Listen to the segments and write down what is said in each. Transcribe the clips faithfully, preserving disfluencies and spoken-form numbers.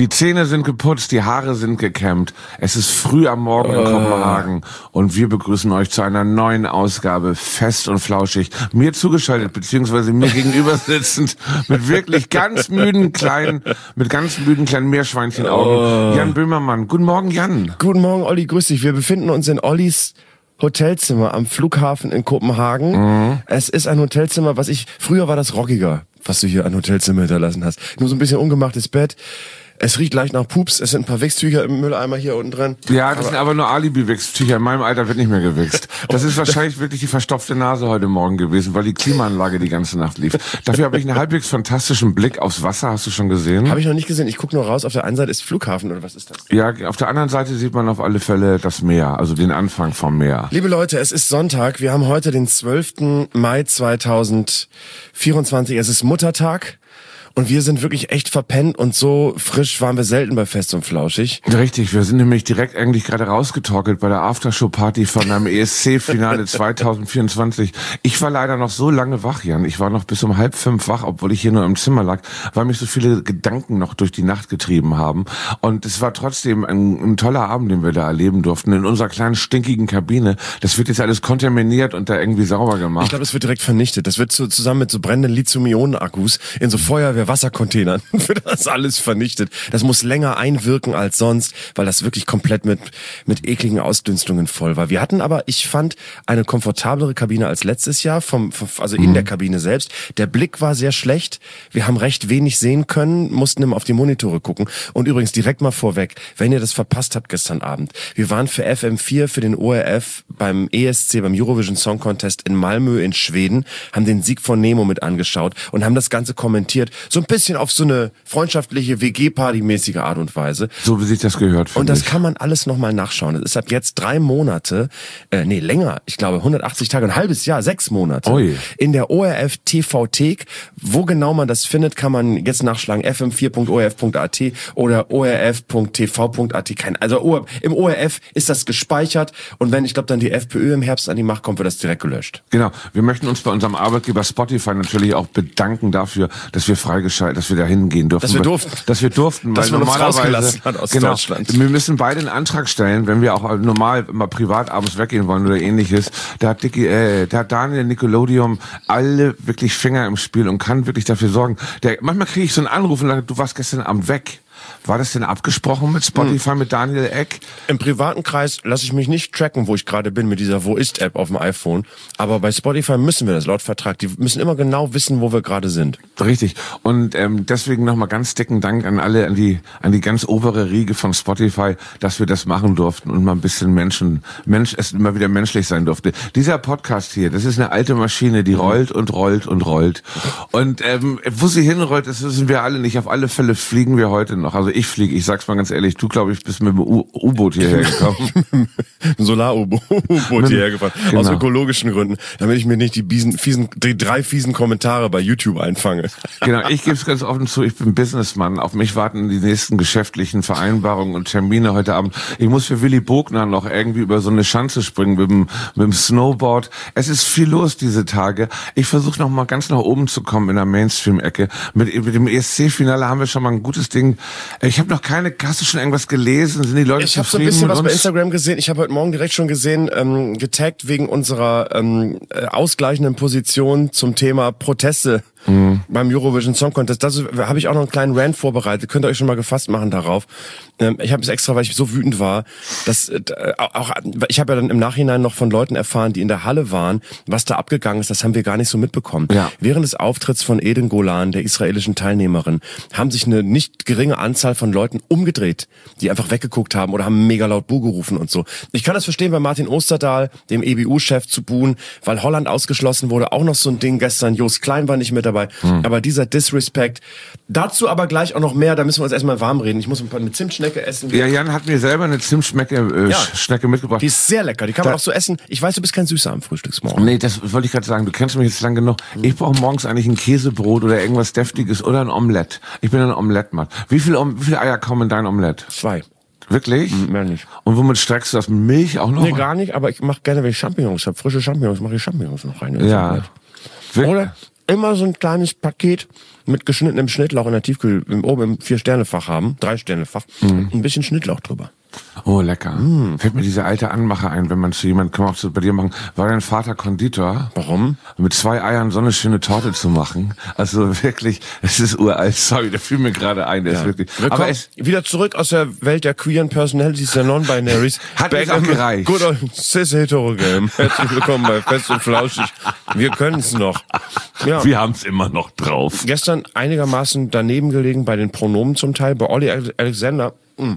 Die Zähne sind geputzt, die Haare sind gekämmt. Es ist früh am Morgen in Oh. Kopenhagen und wir begrüßen euch zu einer neuen Ausgabe Fest und Flauschig. Mir zugeschaltet, beziehungsweise mir gegenüber sitzend, mit wirklich ganz müden kleinen, mit ganz müden kleinen Meerschweinchenaugen. Oh. Jan Böhmermann. Guten Morgen, Jan. Guten Morgen, Olli, grüß dich. Wir befinden uns in Ollis Hotelzimmer am Flughafen in Kopenhagen. Mhm. Es ist ein Hotelzimmer, was ich, früher war das rockiger, was du hier an Hotelzimmer hinterlassen hast. Nur so ein bisschen ungemachtes Bett. Es riecht leicht nach Pups, es sind ein paar Wichstücher im Mülleimer hier unten drin. Ja, das aber sind aber nur Alibi-Wichstücher. In meinem Alter wird nicht mehr gewichst. Das ist wahrscheinlich wirklich die verstopfte Nase heute Morgen gewesen, weil die Klimaanlage die ganze Nacht lief. Dafür habe ich einen halbwegs fantastischen Blick aufs Wasser. Hast du schon gesehen? Habe ich noch nicht gesehen. Ich gucke nur raus. Auf der einen Seite ist Flughafen oder was ist das? Ja, auf der anderen Seite sieht man auf alle Fälle das Meer, also den Anfang vom Meer. Liebe Leute, es ist Sonntag. Wir haben heute den zwölften Mai zweitausendvierundzwanzig. Es ist Muttertag. Und wir sind wirklich echt verpennt und so frisch waren wir selten bei Fest und Flauschig. Richtig, wir sind nämlich direkt eigentlich gerade rausgetorkelt bei der Aftershow-Party von einem E S C-Finale zweitausendvierundzwanzig. Ich war leider noch so lange wach, Jan. Ich war noch bis um halb fünf wach, obwohl ich hier nur im Zimmer lag, weil mich so viele Gedanken noch durch die Nacht getrieben haben. Und es war trotzdem ein, ein toller Abend, den wir da erleben durften in unserer kleinen stinkigen Kabine. Das wird jetzt alles kontaminiert und da irgendwie sauber gemacht. Ich glaube, es wird direkt vernichtet. Das wird so, zusammen mit so brennenden Lithium-Ionen-Akkus in so Feuerwehr Wassercontainern wird das alles vernichtet. Das muss länger einwirken als sonst, weil das wirklich komplett mit mit ekligen Ausdünstungen voll war. Wir hatten aber, ich fand, eine komfortablere Kabine als letztes Jahr, vom, vom also in mhm. der Kabine selbst. Der Blick war sehr schlecht. Wir haben recht wenig sehen können, mussten immer auf die Monitore gucken. Und übrigens direkt mal vorweg, wenn ihr das verpasst habt gestern Abend, wir waren für F M vier, für den O R F beim E S C, beim Eurovision Song Contest in Malmö in Schweden, haben den Sieg von Nemo mit angeschaut und haben das Ganze kommentiert. So ein bisschen auf so eine freundschaftliche W G-Party-mäßige Art und Weise. So wie sich das gehört. Und das ich. kann man alles nochmal nachschauen. Das ist ab jetzt drei Monate, äh, nee, länger, ich glaube hundertachtzig Tage, ein halbes Jahr, sechs Monate. Ui. In der O R F T V-Thek. Wo genau man das findet, kann man jetzt nachschlagen. f m vier punkt o r f punkt a t oder o r f punkt t v punkt a t. Also im O R F ist das gespeichert und wenn, ich glaube, dann die FPÖ im Herbst an die Macht kommt, wird das direkt gelöscht. Genau. Wir möchten uns bei unserem Arbeitgeber Spotify natürlich auch bedanken dafür, dass wir freigeschaltet, dass wir da hingehen durften. Dass wir durften. Dass wir durften, dass weil man uns normalerweise, rausgelassen hat aus genau, Deutschland. Wir müssen beide einen Antrag stellen, wenn wir auch normal mal privat abends weggehen wollen oder ähnliches. Da hat, Dicky, äh, da hat Daniel Nickelodeon alle wirklich Finger im Spiel und kann wirklich dafür sorgen. Der, manchmal kriege ich so einen Anruf und sage, du warst gestern Abend weg. War das denn abgesprochen mit Spotify, hm. mit Daniel Eck? Im privaten Kreis lasse ich mich nicht tracken, wo ich gerade bin mit dieser Wo ist App auf dem iPhone. Aber bei Spotify müssen wir das laut Vertrag. Die müssen immer genau wissen, wo wir gerade sind. Richtig. Und ähm, deswegen nochmal ganz dicken Dank an alle, an die an die ganz obere Riege von Spotify, dass wir das machen durften und mal ein bisschen Menschen, Mensch, es immer wieder menschlich sein durfte. Dieser Podcast hier, das ist eine alte Maschine, die rollt und rollt und rollt. Und ähm, wo sie hinrollt, das wissen wir alle nicht. Auf alle Fälle fliegen wir heute noch. Also ich fliege, ich sag's mal ganz ehrlich, du, glaube ich, bist mit dem U- U-Boot hierher gekommen. Ein Solar-U-Boot hierher gefahren. Genau. Aus ökologischen Gründen, damit ich mir nicht die, biesen, fiesen, die drei fiesen Kommentare bei YouTube einfange. Genau, ich gebe es ganz offen zu, ich bin Businessmann. Auf mich warten die nächsten geschäftlichen Vereinbarungen und Termine heute Abend. Ich muss für Willy Bogner noch irgendwie über so eine Schanze springen mit dem, mit dem Snowboard. Es ist viel los diese Tage. Ich versuche noch mal ganz nach oben zu kommen in der Mainstream-Ecke. Mit, mit dem E S C-Finale haben wir schon mal ein gutes Ding. Ich habe noch keine, hast du schon irgendwas gelesen? Sind die Leute ich hab zufrieden? Ich habe so ein bisschen was uns? bei Instagram gesehen. Ich habe heute Morgen direkt schon gesehen, ähm, getaggt wegen unserer ähm, ausgleichenden Position zum Thema Proteste. Mhm. Beim Eurovision Song Contest. Da habe ich auch noch einen kleinen Rant vorbereitet. Könnt ihr euch schon mal gefasst machen darauf. Ähm, ich habe es extra, weil ich so wütend war, dass äh, auch ich habe ja dann im Nachhinein noch von Leuten erfahren, die in der Halle waren, was da abgegangen ist. Das haben wir gar nicht so mitbekommen. Ja. Während des Auftritts von Eden Golan, der israelischen Teilnehmerin, haben sich eine nicht geringe Anzahl von Leuten umgedreht, die einfach weggeguckt haben oder haben mega laut Buh gerufen und so. Ich kann das verstehen bei Martin Osterdahl, dem E B U-Chef, zu buhen, weil Holland ausgeschlossen wurde. Auch noch so ein Ding gestern. Jost Klein war nicht mit dabei. Hm. Aber dieser Disrespect, dazu aber gleich auch noch mehr, da müssen wir uns erstmal warm reden. Ich muss ein paar eine Zimtschnecke essen. Ja, Jan hat mir selber eine Zimtschnecke äh, ja. Schnecke mitgebracht. Die ist sehr lecker, die kann man da auch so essen. Ich weiß, du bist kein Süßer am Frühstücksmorgen. Nee, das wollte ich gerade sagen. Du kennst mich jetzt lang genug. Ich brauche morgens eigentlich ein Käsebrot oder irgendwas Deftiges oder ein Omelett. Ich bin ein Omelett-Mann. Wie viele, wie viele Eier kommen in dein Omelett? Zwei. Wirklich? Mehr nicht. Und womit streckst du das? Mit Milch auch noch? Nee, gar nicht, aber ich mache gerne, wenn ich Champignons habe, frische Champignons, mache ich Champignons noch rein. Ja. Oder immer so ein kleines Paket mit geschnittenem Schnittlauch in der Tiefkühl, im, oben im Vier-Sterne-Fach haben, Drei-Sterne-Fach, mhm. ein bisschen Schnittlauch drüber. Oh, lecker. Mm. Fällt mir diese alte Anmache ein, wenn man zu jemandem, kann man auch so bei dir machen, war dein Vater Konditor? Warum? Mit zwei Eiern so eine schöne Torte zu machen. Also wirklich, es ist uralt. Sorry, da fiel mir gerade ein. Das ja. ist wirklich. Aber es, wieder zurück aus der Welt der queeren Personalities, der Non-Binaries. Hat es auch gereicht. Good old Cis-Hetero-Game. Herzlich willkommen bei Fest und Flauschig. Wir können's noch. Ja. Wir haben's immer noch drauf. Gestern einigermaßen daneben gelegen bei den Pronomen zum Teil, bei Olli Alexander. Mh.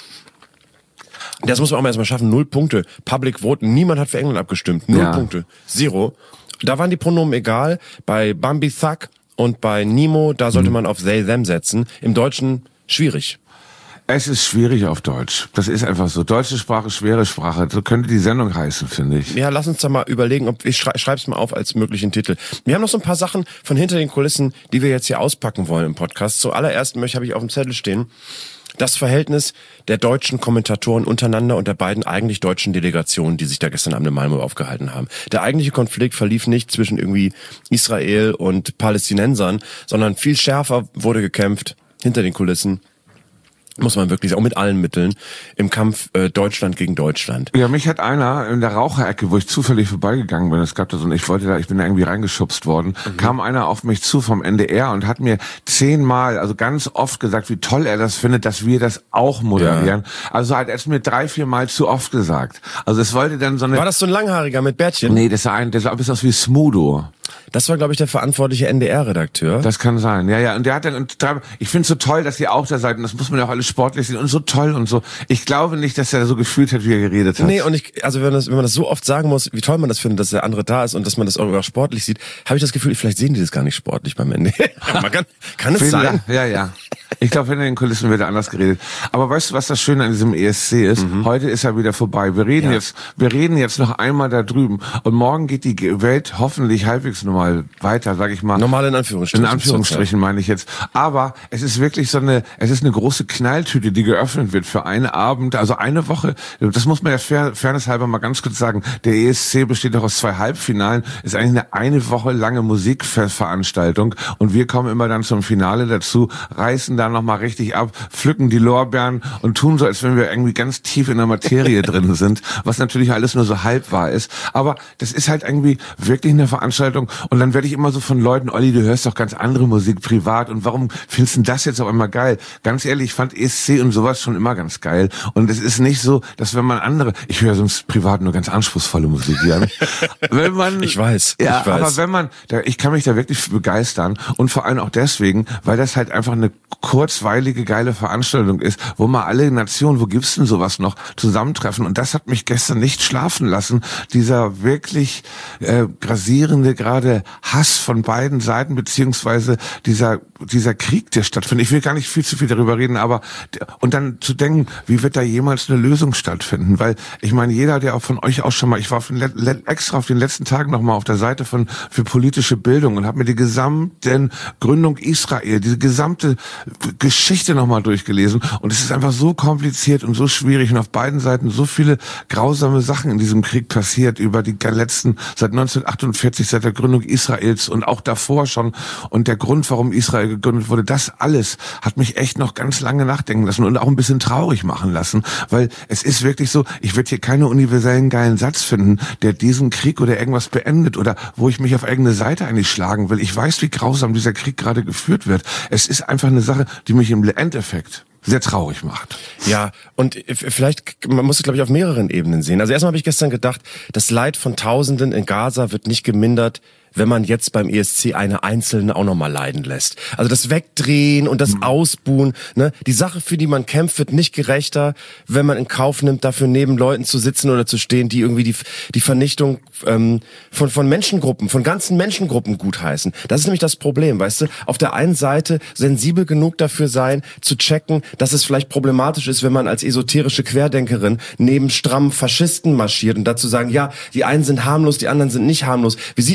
Das muss man auch mal erstmal schaffen. Null Punkte. Public Vote. Niemand hat für England abgestimmt. Null ja. Punkte. Zero. Da waren die Pronomen egal. Bei Bambi Thug und bei Nemo, da sollte mhm. man auf they, them setzen. Im Deutschen schwierig. Es ist schwierig auf Deutsch. Das ist einfach so. Deutsche Sprache, schwere Sprache. So könnte die Sendung heißen, finde ich. Ja, lass uns da mal überlegen, ob ich schrei- schreib's mal auf als möglichen Titel. Wir haben noch so ein paar Sachen von hinter den Kulissen, die wir jetzt hier auspacken wollen im Podcast. Zuallererst möchte habe ich auf dem Zettel stehen das Verhältnis der deutschen Kommentatoren untereinander und der beiden eigentlich deutschen Delegationen, die sich da gestern Abend in Malmö aufgehalten haben. Der eigentliche Konflikt verlief nicht zwischen irgendwie Israel und Palästinensern, sondern viel schärfer wurde gekämpft hinter den Kulissen. Muss man wirklich auch mit allen Mitteln im Kampf äh, Deutschland gegen Deutschland. Ja, mich hat einer in der Raucherecke, wo ich zufällig vorbeigegangen bin, es gab da so, und ich wollte da, ich bin da irgendwie reingeschubst worden, mhm. kam einer auf mich zu vom N D R und hat mir zehnmal, also ganz oft gesagt, wie toll er das findet, dass wir das auch moderieren. Ja. Also hat er es mir drei, vier Mal zu oft gesagt. Also es wollte dann so eine... War das so ein Langhaariger mit Bärtchen? Nee, das war ein, der sah ein bisschen aus wie Smudo. Das war, glaube ich, der verantwortliche N D R-Redakteur. Das kann sein, ja, ja. Und der hat dann, und ich finde es so toll, dass ihr auch da seid, und das muss man ja auch alles sportlich sehen, und so toll und so. Ich glaube nicht, dass er so gefühlt hat, wie er geredet hat. Nee, und ich, also wenn man das, wenn man das so oft sagen muss, wie toll man das findet, dass der andere da ist und dass man das auch sportlich sieht, habe ich das Gefühl, vielleicht sehen die das gar nicht sportlich beim N D R. Man kann, kann es sein? Ja, ja. Ich glaube, hinter den Kulissen wird anders geredet. Aber weißt du, was das Schöne an diesem E S C ist? Mhm. Heute ist er wieder vorbei. Wir reden ja. jetzt, wir reden jetzt noch einmal da drüben. Und morgen geht die Welt hoffentlich halbwegs normal weiter, sage ich mal. Normal in Anführungsstrichen. In Anführungsstrichen meine ich jetzt. Aber es ist wirklich so eine, es ist eine große Knalltüte, die geöffnet wird für einen Abend, also eine Woche. Das muss man ja fair, fairness halber mal ganz kurz sagen. Der E S C besteht doch aus zwei Halbfinalen, ist eigentlich eine eine Woche lange Musikveranstaltung. Und wir kommen immer dann zum Finale dazu, reißen da noch mal richtig ab, pflücken die Lorbeeren und tun so, als wenn wir irgendwie ganz tief in der Materie drin sind, was natürlich alles nur so halb wahr ist. Aber das ist halt irgendwie wirklich eine Veranstaltung. Und dann werde ich immer so von Leuten, Olli, du hörst doch ganz andere Musik privat, und warum findest du das jetzt auf einmal geil? Ganz ehrlich, ich fand E S C und sowas schon immer ganz geil. Und es ist nicht so, dass wenn man andere, ich höre sonst privat nur ganz anspruchsvolle Musik, Jan. Wenn man, ich weiß, ja, ich weiß. Aber wenn man, da, ich kann mich da wirklich für begeistern, und vor allem auch deswegen, weil das halt einfach eine kurzweilige, geile Veranstaltung ist, wo mal alle Nationen, wo gibt's denn sowas noch, zusammentreffen. Und das hat mich gestern nicht schlafen lassen. Dieser wirklich äh, grasierende gerade Hass von beiden Seiten, beziehungsweise dieser dieser Krieg, der stattfindet. Ich will gar nicht viel zu viel darüber reden, aber und dann zu denken, wie wird da jemals eine Lösung stattfinden? Weil ich meine, jeder, der auch von euch auch schon mal, ich war auf den, extra auf den letzten Tagen noch mal auf der Seite von für politische Bildung und habe mir die gesamten Gründung Israel, diese gesamte Geschichte noch mal durchgelesen, und es ist einfach so kompliziert und so schwierig und auf beiden Seiten so viele grausame Sachen in diesem Krieg passiert über die letzten, seit neunzehnhundertachtundvierzig, seit der Gründung Israels und auch davor schon, und der Grund, warum Israel gegründet wurde, das alles hat mich echt noch ganz lange nachdenken lassen und auch ein bisschen traurig machen lassen, weil es ist wirklich so, ich werde hier keine universellen geilen Satz finden, der diesen Krieg oder irgendwas beendet oder wo ich mich auf irgendeine Seite eigentlich schlagen will. Ich weiß, wie grausam dieser Krieg gerade geführt wird. Es ist einfach eine Sache, die mich im Endeffekt sehr traurig macht. Ja, und vielleicht, man muss es, glaube ich, auf mehreren Ebenen sehen. Also erstmal habe ich gestern gedacht, das Leid von Tausenden in Gaza wird nicht gemindert, wenn man jetzt beim E S C eine Einzelne auch nochmal leiden lässt. Also das Wegdrehen und das mhm. Ausbuhen, ne? Die Sache, für die man kämpft, wird nicht gerechter, wenn man in Kauf nimmt, dafür neben Leuten zu sitzen oder zu stehen, die irgendwie die die Vernichtung ähm, von von Menschengruppen, von ganzen Menschengruppen gutheißen. Das ist nämlich das Problem, weißt du? Auf der einen Seite sensibel genug dafür sein, zu checken, dass es vielleicht problematisch ist, wenn man als esoterische Querdenkerin neben strammen Faschisten marschiert und dazu sagen, ja, die einen sind harmlos, die anderen sind nicht harmlos. Wie sieht denn das aus,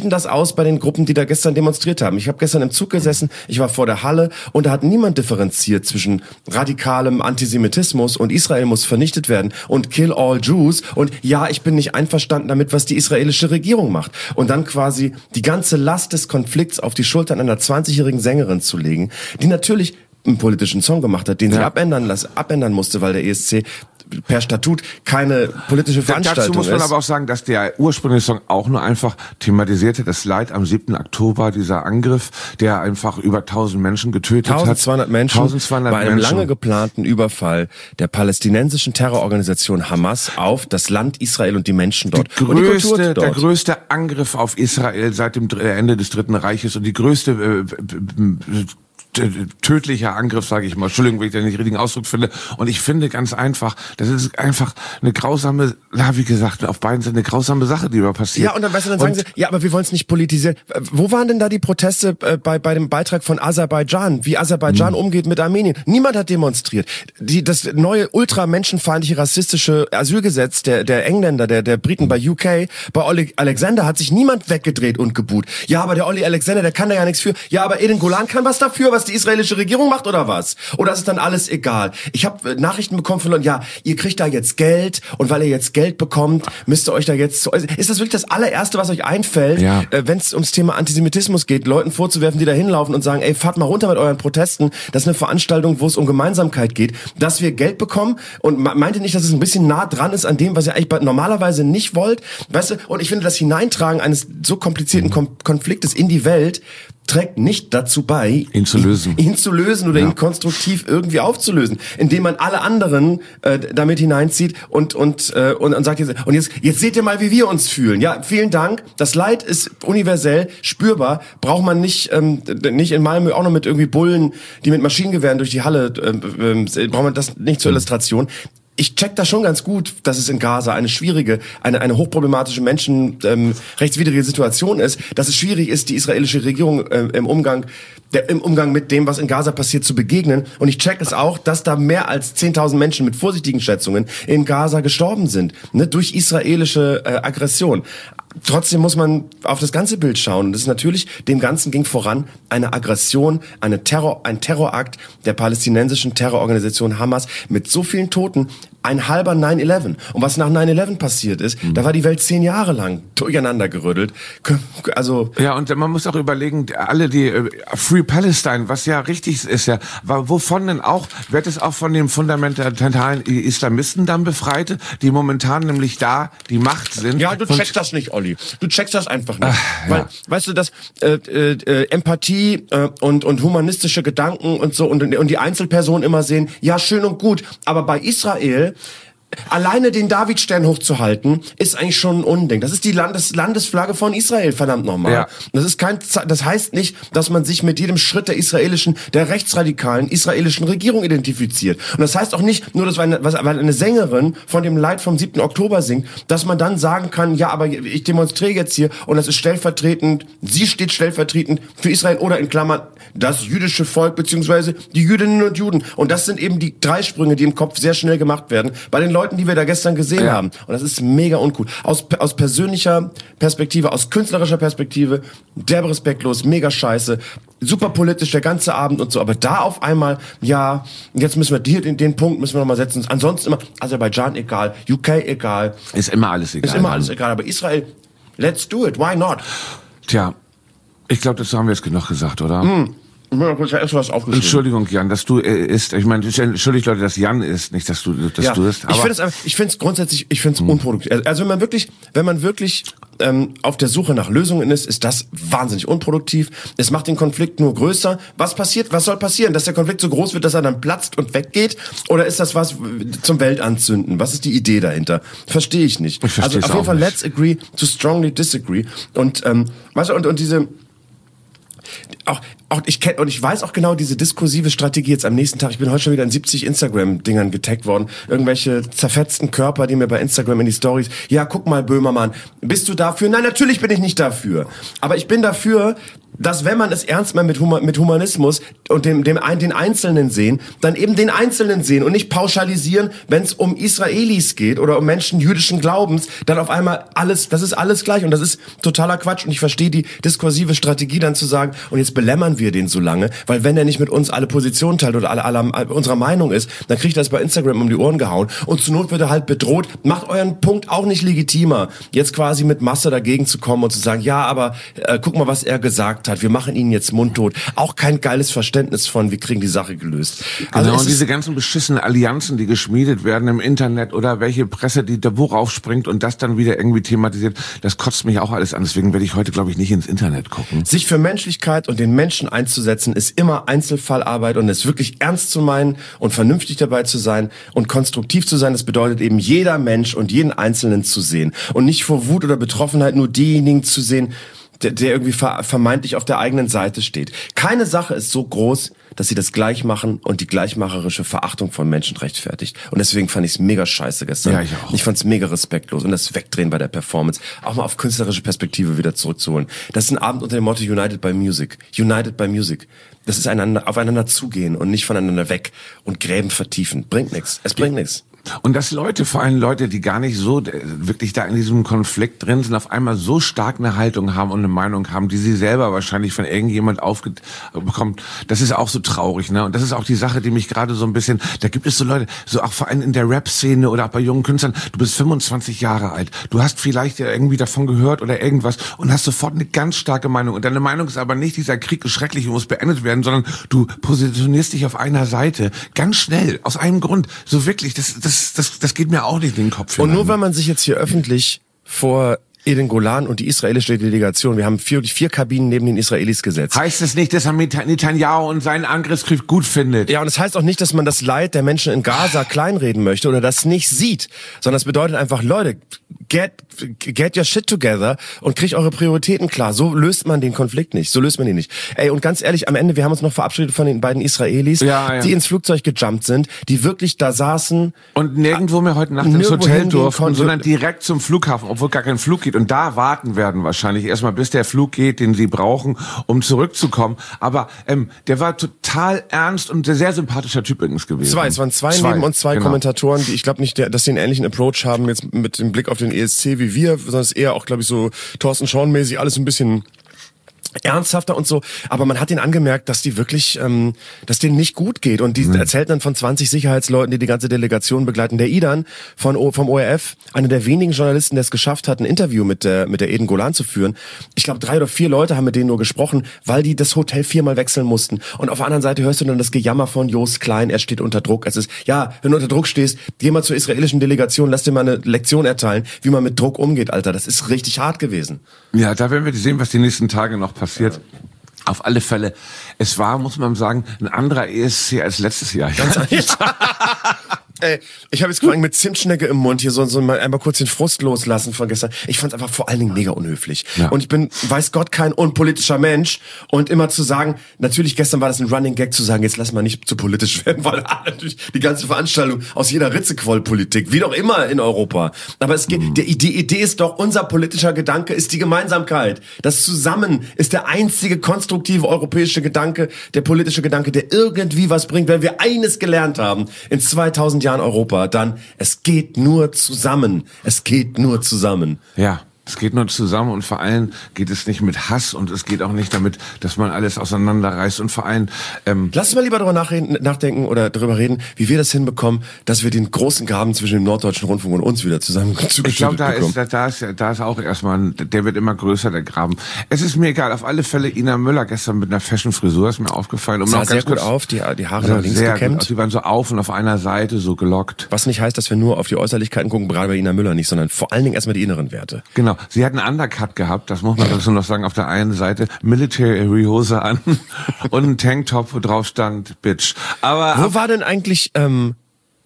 aus bei den Gruppen, die da gestern demonstriert haben. Ich habe gestern im Zug gesessen, ich war vor der Halle und da hat niemand differenziert zwischen radikalem Antisemitismus und Israel muss vernichtet werden und Kill all Jews und ja, ich bin nicht einverstanden damit, was die israelische Regierung macht. Und dann quasi die ganze Last des Konflikts auf die Schultern einer zwanzigjährigen Sängerin zu legen, die natürlich einen politischen Song gemacht hat, den sie ja. abändern lassen, abändern musste, weil der E S C per Statut keine politische Veranstaltung ist. Dazu muss man ist. aber auch sagen, dass der ursprüngliche Song auch nur einfach thematisierte das Leid am siebten Oktober, dieser Angriff, der einfach über tausend Menschen getötet hat. eintausendzweihundert Menschen eintausendzweihundert bei einem Menschen. lange geplanten Überfall der palästinensischen Terrororganisation Hamas auf das Land Israel und die Menschen dort. Die und die größte, Kultur dort. Der größte Angriff auf Israel seit dem Ende des Dritten Reiches und die größte äh, tödlicher Angriff, sage ich mal. Entschuldigung, wenn ich den nicht richtigen Ausdruck finde. Und ich finde ganz einfach, das ist einfach eine grausame, ja, wie gesagt, auf beiden Seiten eine grausame Sache, die da passiert. Ja, und dann, weißt du, dann sagen sie, ja, aber wir wollen es nicht politisieren. Wo waren denn da die Proteste äh, bei bei dem Beitrag von Aserbaidschan, wie Aserbaidschan hm. umgeht mit Armenien? Niemand hat demonstriert. Die das neue ultramenschenfeindliche rassistische Asylgesetz der der Engländer, der der Briten bei U K, bei Olli Alexander hat sich niemand weggedreht und geboot. Ja, aber der Olli Alexander, der kann da ja nichts für. Ja, aber Edin Golan kann was dafür, was die israelische Regierung macht oder was? Oder ist es dann alles egal? Ich habe Nachrichten bekommen von Leuten, ja, ihr kriegt da jetzt Geld und weil ihr jetzt Geld bekommt, müsst ihr euch da jetzt... So, ist das wirklich das allererste, was euch einfällt, ja. äh, wenn es ums Thema Antisemitismus geht, Leuten vorzuwerfen, die da hinlaufen und sagen, ey, fahrt mal runter mit euren Protesten, das ist eine Veranstaltung, wo es um Gemeinsamkeit geht, dass wir Geld bekommen und meint ihr nicht, dass es ein bisschen nah dran ist an dem, was ihr eigentlich normalerweise nicht wollt? Weißt du, und ich finde, das Hineintragen eines so komplizierten Kom- Konfliktes in die Welt trägt nicht dazu bei, ihn zu lösen, ihn, ihn zu lösen oder ja. ihn konstruktiv irgendwie aufzulösen, indem man alle anderen äh, damit hineinzieht und und äh, und, und sagt jetzt und jetzt jetzt seht ihr mal, wie wir uns fühlen. Ja, vielen Dank. Das Leid ist universell spürbar. Braucht man nicht ähm, nicht in Malmö auch noch mit irgendwie Bullen, die mit Maschinengewehren durch die Halle äh, äh, braucht man das nicht zur Illustration. Ich check das schon ganz gut, dass es in Gaza eine schwierige, eine eine hochproblematische menschenrechtswidrige ähm, Situation ist, dass es schwierig ist, die israelische Regierung äh, im Umgang der, im Umgang mit dem, was in Gaza passiert, zu begegnen. Und ich check es auch, dass da mehr als zehntausend Menschen mit vorsichtigen Schätzungen in Gaza gestorben sind, ne, durch israelische äh, Aggression. Trotzdem muss man auf das ganze Bild schauen. Und das ist natürlich, dem Ganzen ging voran eine Aggression, eine Terror, ein Terrorakt der palästinensischen Terrororganisation Hamas mit so vielen Toten, ein halber nine eleven. Und was nach nine eleven passiert ist, mhm. da war die Welt zehn Jahre lang durcheinander gerüttelt. Also ja, und man muss auch überlegen, alle die uh, Free Palestine, was ja richtig ist, ja, wovon denn auch, wird es auch von den fundamentalen Islamisten dann befreit, die momentan nämlich da die Macht sind? Ja, du checkst das nicht, Olli. Du checkst das einfach nicht. Ach, Weil, ja. weißt du, dass äh, äh, Empathie äh, und und humanistische Gedanken und so und, und die Einzelpersonen immer sehen, ja, schön und gut, aber bei Israel alleine den Davidstern hochzuhalten, ist eigentlich schon ein Unding. Das ist die Landes- Landesflagge von Israel, verdammt nochmal. Ja. Das ist kein, das heißt nicht, dass man sich mit jedem Schritt der israelischen, der rechtsradikalen israelischen Regierung identifiziert. Und das heißt auch nicht, nur dass eine, was, weil eine Sängerin von dem Leid vom siebten Oktober singt, dass man dann sagen kann, ja, aber ich demonstriere jetzt hier und das ist stellvertretend, sie steht stellvertretend für Israel oder in Klammern das jüdische Volk beziehungsweise die Jüdinnen und Juden. Und das sind eben die drei Sprünge, die im Kopf sehr schnell gemacht werden bei den Leuten, die wir da gestern gesehen ja. haben. Und das ist mega uncool. Aus, aus persönlicher Perspektive, aus künstlerischer Perspektive, derbe respektlos, mega scheiße, super politisch der ganze Abend und so. Aber da auf einmal, ja, jetzt müssen wir hier den, den Punkt müssen wir nochmal setzen. Ansonsten immer Aserbaidschan egal, U K egal. Ist immer alles egal. Ist immer alles egal. Aber Israel, let's do it. Why not? Tja, ich glaube, dazu haben wir jetzt genug gesagt, oder? Mm. Ich muss kurz erst was aufgeschrieben. Entschuldigung, Jan, dass du äh, isst. Ich meine, entschuldigt Leute, dass Jan ist, nicht, dass du, dass ja, du isst. Aber ich finde es, ich finde es grundsätzlich, ich finde es hm. unproduktiv. Also wenn man wirklich, wenn man wirklich ähm, auf der Suche nach Lösungen ist, ist das wahnsinnig unproduktiv. Es macht den Konflikt nur größer. Was passiert? Was soll passieren? Dass der Konflikt so groß wird, dass er dann platzt und weggeht? Oder ist das was zum Weltanzünden? Was ist die Idee dahinter? Verstehe ich nicht. Ich also auf jeden Fall, nicht. let's agree to strongly disagree. Und ähm, weißt du, und und diese auch auch ich kenn, und ich weiß auch genau diese diskursive Strategie jetzt am nächsten Tag. Ich bin heute schon wieder in siebzig Instagram-Dingern getaggt worden. Irgendwelche zerfetzten Körper, die mir bei Instagram in die Stories, ja, guck mal, Böhmermann, bist du dafür? Nein, natürlich bin ich nicht dafür. Aber ich bin dafür, dass wenn man es ernst meint mit, Huma, mit Humanismus und dem, dem den Einzelnen sehen, dann eben den Einzelnen sehen und nicht pauschalisieren, wenn es um Israelis geht oder um Menschen jüdischen Glaubens, dann auf einmal alles, das ist alles gleich und das ist totaler Quatsch und ich verstehe die diskursive Strategie dann zu sagen, und jetzt belämmern wir den so lange, weil wenn er nicht mit uns alle Positionen teilt oder alle, alle, alle unserer Meinung ist, dann kriegt er das bei Instagram um die Ohren gehauen und zur Not wird er halt bedroht. Macht euren Punkt auch nicht legitimer, jetzt quasi mit Masse dagegen zu kommen und zu sagen, ja, aber äh, guck mal, was er gesagt hat, wir machen ihn jetzt mundtot. Auch kein geiles Verständnis von, wir kriegen die Sache gelöst. Also genau, und diese ganzen beschissenen Allianzen, die geschmiedet werden im Internet oder welche Presse, die da worauf springt und das dann wieder irgendwie thematisiert, das kotzt mich auch alles an. Deswegen werde ich heute, glaube ich, nicht ins Internet gucken. Sich für Menschlichkeit und den Menschen einzusetzen, ist immer Einzelfallarbeit und es wirklich ernst zu meinen und vernünftig dabei zu sein und konstruktiv zu sein. Das bedeutet eben, jeder Mensch und jeden Einzelnen zu sehen und nicht vor Wut oder Betroffenheit nur diejenigen zu sehen, der, der irgendwie vermeintlich auf der eigenen Seite steht. Keine Sache ist so groß, dass sie das Gleichmachen und die gleichmacherische Verachtung von Menschen rechtfertigt. Und deswegen fand ich es mega scheiße gestern. Ja, ich auch. Ich fand es mega respektlos. Und das Wegdrehen bei der Performance, auch mal auf künstlerische Perspektive wieder zurückzuholen. Das ist ein Abend unter dem Motto United by Music. United by Music. Das ist einander, aufeinander zugehen und nicht voneinander weg und Gräben vertiefen. Bringt nichts. Es bringt nichts. Und dass Leute, vor allem Leute, die gar nicht so wirklich da in diesem Konflikt drin sind, auf einmal so stark eine Haltung haben und eine Meinung haben, die sie selber wahrscheinlich von irgendjemand aufbekommt, das ist auch so traurig, ne? Und das ist auch die Sache, die mich gerade so ein bisschen, da gibt es so Leute, so auch vor allem in der Rap-Szene oder auch bei jungen Künstlern, du bist fünfundzwanzig Jahre alt, du hast vielleicht ja irgendwie davon gehört oder irgendwas und hast sofort eine ganz starke Meinung und deine Meinung ist aber nicht, dieser Krieg ist schrecklich und muss beendet werden, sondern du positionierst dich auf einer Seite, ganz schnell, aus einem Grund, so wirklich, das, das Das, das, das geht mir auch nicht in den Kopf. Und nur weil man sich jetzt hier öffentlich vor Eden Golan und die israelische Delegation, wir haben vier, vier Kabinen neben den Israelis gesetzt. Heißt es nicht, dass er Netanyahu und seinen Angriffskrieg gut findet? Ja, und es heißt auch nicht, dass man das Leid der Menschen in Gaza kleinreden möchte oder das nicht sieht, sondern es bedeutet einfach, Leute, get, get your shit together und kriegt eure Prioritäten klar. So löst man den Konflikt nicht, so löst man ihn nicht. Ey, und ganz ehrlich, am Ende, wir haben uns noch verabschiedet von den beiden Israelis, ja, ja. die ins Flugzeug gejumpt sind, die wirklich da saßen. Und nirgendwo mehr heute Nacht ins Hotel durften, sondern direkt zum Flughafen, obwohl gar kein Flug geht. Und da warten werden wahrscheinlich erstmal, bis der Flug geht, den sie brauchen, um zurückzukommen. Aber ähm, der war total ernst und ein sehr sympathischer Typ übrigens gewesen. Zwei, es waren zwei, zwei neben uns, zwei genau. Kommentatoren, die ich glaube nicht, dass sie einen ähnlichen Approach haben jetzt mit dem Blick auf den E S C wie wir, sondern es ist eher auch, glaube ich, so Thorsten Schorn-mäßig alles ein bisschen ernsthafter und so, aber man hat ihnen angemerkt, dass die wirklich, ähm, dass denen nicht gut geht und die mhm. erzählten dann von zwanzig Sicherheitsleuten, die die ganze Delegation begleiten. Der Idan von o, vom O R F, einer der wenigen Journalisten, der es geschafft hat, ein Interview mit der mit der Eden Golan zu führen. Ich glaube, drei oder vier Leute haben mit denen nur gesprochen, weil die das Hotel viermal wechseln mussten. Und auf der anderen Seite hörst du dann das Gejammer von Jost Klein, er steht unter Druck. Es ist, ja, wenn du unter Druck stehst, geh mal zur israelischen Delegation, lass dir mal eine Lektion erteilen, wie man mit Druck umgeht, Alter. Das ist richtig hart gewesen. Ja, da werden wir sehen, was die nächsten Tage noch passiert. Auf alle Fälle. Es war, muss man sagen, ein anderer E S C als letztes Jahr. Ganz Ey, ich habe jetzt vor allem mit Zimtschnecke im Mund hier so, so mal einmal kurz den Frust loslassen von gestern. Ich fand's einfach vor allen Dingen mega unhöflich. Ja. Und ich bin, weiß Gott, kein unpolitischer Mensch. Und immer zu sagen, natürlich gestern war das ein Running Gag zu sagen, jetzt lass mal nicht zu politisch werden, weil natürlich die ganze Veranstaltung aus jeder Ritze quoll Politik, wie doch immer in Europa. Aber es geht, mhm. die, die Idee ist doch, unser politischer Gedanke ist die Gemeinsamkeit. Das Zusammen ist der einzige konstruktive europäische Gedanke, der politische Gedanke, der irgendwie was bringt. Wenn wir eines gelernt haben in zweitausend Jahren Europa, dann es geht nur zusammen. Es geht nur zusammen. Ja. Es geht nur zusammen und vor allem geht es nicht mit Hass und es geht auch nicht damit, dass man alles auseinanderreißt und vor allem... Ähm Lass uns mal lieber darüber nachreden, nachdenken oder darüber reden, wie wir das hinbekommen, dass wir den großen Graben zwischen dem Norddeutschen Rundfunk und uns wieder zusammen zugeschüttet Ich glaube, da bekommen. ist, da, da ist, da ist auch erstmal, ein, der wird immer größer, der Graben. Es ist mir egal, auf alle Fälle Ina Müller gestern mit einer Fashion-Frisur, ist mir aufgefallen. Um sah noch sehr ganz gut kurz, auf, die, die Haare nach links gekämmt. Gut, die waren so auf und auf einer Seite so gelockt. Was nicht heißt, dass wir nur auf die Äußerlichkeiten gucken, gerade bei Ina Müller nicht, sondern vor allen Dingen erstmal die inneren Werte. Genau, sie hat einen Undercut gehabt, das muss man dazu noch sagen, auf der einen Seite Military-Hose an und ein Tanktop, wo drauf stand Bitch. Aber wo war denn eigentlich ähm,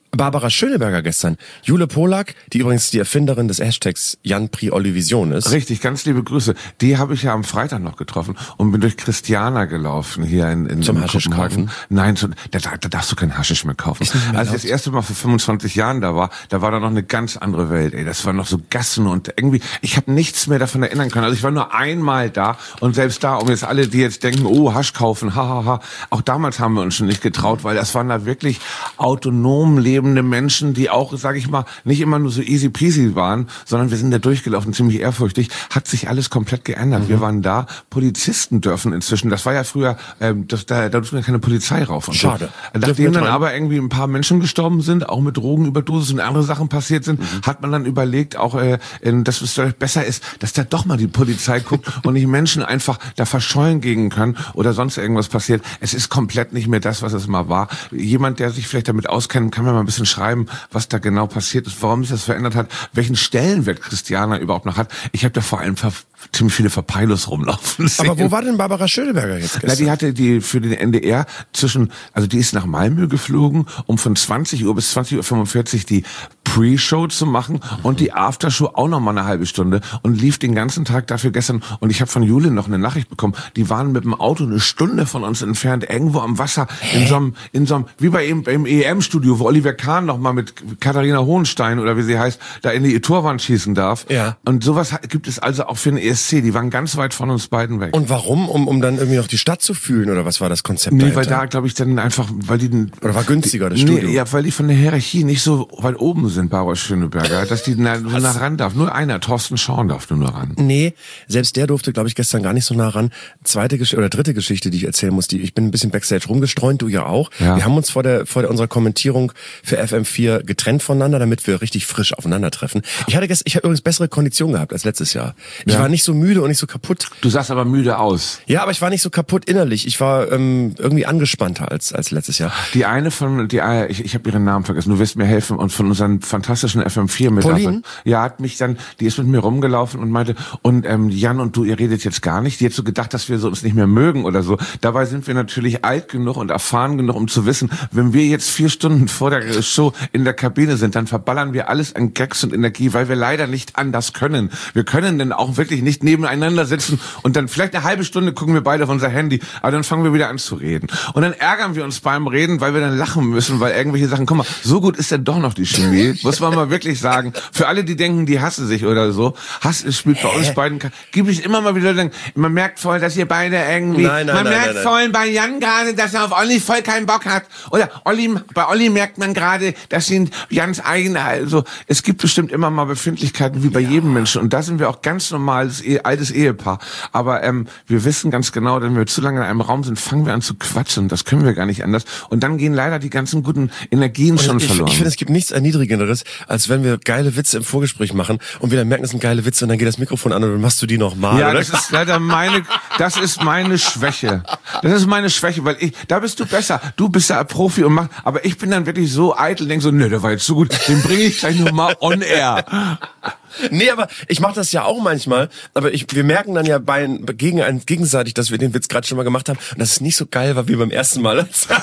Barbara Schöneberger gestern. Jule Polak, die übrigens die Erfinderin des Hashtags Jan Pri Ollivision ist. Richtig, ganz liebe Grüße. Die habe ich ja am Freitag noch getroffen und bin durch Christiana gelaufen hier in, in, zum in Haschisch kaufen? Nein, zum, da, da darfst du kein Haschisch mehr kaufen. Als ich das erste Mal vor fünfundzwanzig Jahren da war, da war da noch eine ganz andere Welt. Ey, das war noch so Gassen und irgendwie, ich habe nichts mehr davon erinnern können. Also ich war nur einmal da und selbst da, um jetzt alle, die jetzt denken, oh, Hasch kaufen, hahaha, ha, ha. Auch damals haben wir uns schon nicht getraut, weil das waren da wirklich autonom lebende Menschen, die auch, sage ich mal, nicht immer nur so easy peasy waren, sondern wir sind da durchgelaufen, ziemlich ehrfürchtig, hat sich alles komplett geändert. Mhm. Wir waren da, Polizisten dürfen inzwischen, das war ja früher, ähm, das, da, da durfte ja keine Polizei rauf. Und schade. So. Nachdem dann aber irgendwie ein paar Menschen gestorben sind, auch mit Drogenüberdosis und andere Sachen passiert sind, mhm. hat man dann überlegt, auch, äh, dass es besser ist, dass da doch mal die Polizei guckt und nicht Menschen einfach da verschollen gehen können oder sonst irgendwas passiert. Es ist komplett nicht mehr das, was es mal war. Jemand, der sich vielleicht damit auskennt, kann mir mal ein bisschen schreiben, was da genau passiert ist, warum sich das verändert hat, welchen Stellenwert Christiana überhaupt noch hat. Ich habe da vor allem ver- ziemlich viele Verpeilos rumlaufen sehen. Aber wo war denn Barbara Schöneberger jetzt gestern? Na, die hatte die für den N D R zwischen, also die ist nach Malmö geflogen, um von zwanzig Uhr bis zwanzig Uhr fünfundvierzig die Pre-Show zu machen mhm. und die Aftershow auch noch mal eine halbe Stunde und lief den ganzen Tag dafür gestern. Und ich habe von Jule noch eine Nachricht bekommen, die waren mit dem Auto eine Stunde von uns entfernt, irgendwo am Wasser, Hä? in so einem, in so einem, wie bei ihm beim E M-Studio, wo Oliver Kahn noch mal mit Katharina Hohenstein oder wie sie heißt, da in die Torwand schießen darf. Ja. Und sowas gibt es also auch für den E S C. Die waren ganz weit von uns beiden weg. Und warum? Um, um dann irgendwie noch die Stadt zu fühlen oder was war das Konzept Nee, dahinter? weil da, glaube ich, dann einfach, weil die... Oder war günstiger, das nee, Studio? Ja, weil die von der Hierarchie nicht so weit oben sind, Barbara Schöneberger, dass die na, so nah ran darf. Nur einer, Thorsten Schorn darf nur ran. Nee, selbst der durfte, glaube ich, gestern gar nicht so nah ran. Zweite Gesch- oder dritte Geschichte, die ich erzählen muss, die ich bin ein bisschen Backstage rumgestreunt, du ja auch. Ja. Wir haben uns vor der vor der, unserer Kommentierung für F M vier getrennt voneinander, damit wir richtig frisch aufeinandertreffen. Ich hatte gestern, ich habe übrigens bessere Konditionen gehabt als letztes Jahr. Ich Ja. war nicht so müde und nicht so kaputt. Du sahst aber müde aus. Ja, aber ich war nicht so kaputt innerlich. Ich war ähm, irgendwie angespannter als als letztes Jahr. Die eine von, die ich, ich habe ihren Namen vergessen, du wirst mir helfen, und von unseren fantastischen F M vier Pauline? Ja, hat mich dann, die ist mit mir rumgelaufen und meinte, und ähm, Jan und du, ihr redet jetzt gar nicht. Die hat so gedacht, dass wir so uns nicht mehr mögen oder so. Dabei sind wir natürlich alt genug und erfahren genug, um zu wissen, wenn wir jetzt vier Stunden vor der Show in der Kabine sind, dann verballern wir alles an Gags und Energie, weil wir leider nicht anders können. Wir können denn auch wirklich nicht nebeneinander sitzen und dann vielleicht eine halbe Stunde gucken wir beide auf unser Handy, aber dann fangen wir wieder an zu reden. Und dann ärgern wir uns beim Reden, weil wir dann lachen müssen, weil irgendwelche Sachen, guck mal, so gut ist denn doch noch die Chemie, muss man mal wirklich sagen. Für alle, die denken, die hassen sich oder so, Hass spielt bei uns beiden, gibt es immer mal wieder, man merkt voll, dass ihr beide irgendwie, nein, nein, man nein, merkt nein, nein. voll bei Jan gerade, dass er auf Olli voll keinen Bock hat. Oder Olli, bei Olli merkt man gerade, das sind Jans eigene, also es gibt bestimmt immer mal Befindlichkeiten wie bei ja. jedem Menschen und da sind wir auch ganz normales, altes Ehepaar. Aber ähm, wir wissen ganz genau, wenn wir zu lange in einem Raum sind, fangen wir an zu quatschen, das können wir gar nicht anders und dann gehen leider die ganzen guten Energien und schon ich, verloren. Ich finde, es gibt nichts Erniedrigenderes, als wenn wir geile Witze im Vorgespräch machen und wir dann merken, das sind geile Witze und dann geht das Mikrofon an und dann machst du die nochmal. Ja, oder? das ist leider meine, das ist meine Schwäche. Das ist meine Schwäche, weil ich, da bist du besser. Du bist ja Profi und mach, aber ich bin dann wirklich so eitel, denk so, nö, der war jetzt so gut, den bringe ich gleich nochmal on air. Nee, aber ich mache das ja auch manchmal, aber ich, wir merken dann ja bei, gegen, gegenseitig, dass wir den Witz gerade schon mal gemacht haben und dass es nicht so geil war wie beim ersten Mal.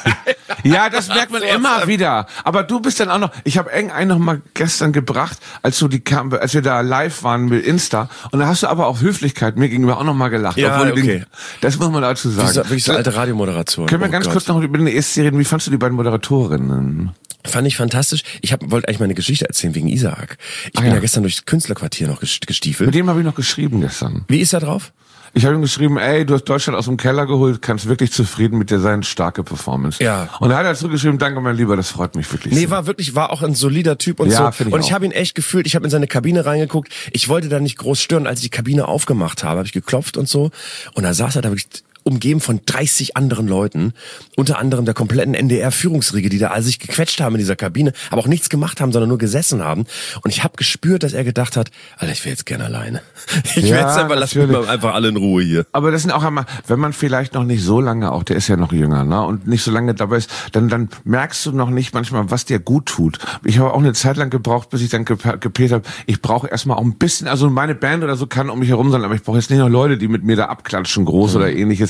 Ja, das merkt man immer wieder. Aber du bist dann auch noch, ich habe irgendeinen noch mal gestern gebracht, als du die kam, als wir da live waren mit Insta und da hast du aber auch Höflichkeit mir gegenüber auch noch mal gelacht. Ja, okay. den, das muss man dazu sagen. Wie so, wie so alte Radiomoderatoren. Können wir oh ganz Gott. kurz noch über den E S C reden? Wie fandst du die beiden Moderatorinnen? Fand ich fantastisch. Ich hab, wollte eigentlich meine Geschichte erzählen wegen Isaak. Ich ah, bin ja. ja gestern durchs Künstlerquartier noch gestiefelt. Mit dem habe ich noch geschrieben gestern. Wie ist er drauf? Ich habe ihm geschrieben, ey, du hast Deutschland aus dem Keller geholt, kannst wirklich zufrieden mit dir sein, starke Performance. Ja. Und er hat halt zurückgeschrieben, danke mein Lieber, das freut mich wirklich. Nee, sehr. war wirklich, war auch ein solider Typ und ja, so. Ich und auch. ich habe ihn echt gefühlt, ich habe in seine Kabine reingeguckt. Ich wollte da nicht groß stören, als ich die Kabine aufgemacht habe, habe ich geklopft und so. Und da saß er da wirklich umgeben von dreißig anderen Leuten, unter anderem der kompletten N D R-Führungsriege, die da also sich gequetscht haben in dieser Kabine, aber auch nichts gemacht haben, sondern nur gesessen haben. Und ich habe gespürt, dass er gedacht hat, Alter, ich will jetzt gerne alleine. Ich Ja, will jetzt einfach, lass mich mal einfach alle in Ruhe hier. Aber das sind auch einmal, wenn man vielleicht noch nicht so lange, auch der ist ja noch jünger, ne, und nicht so lange dabei ist, dann dann merkst du noch nicht manchmal, was dir gut tut. Ich habe auch eine Zeit lang gebraucht, bis ich dann gepäht habe, ich brauche erstmal auch ein bisschen, also meine Band oder so kann um mich herum sein, aber ich brauche jetzt nicht noch Leute, die mit mir da abklatschen, groß mhm. oder ähnliches.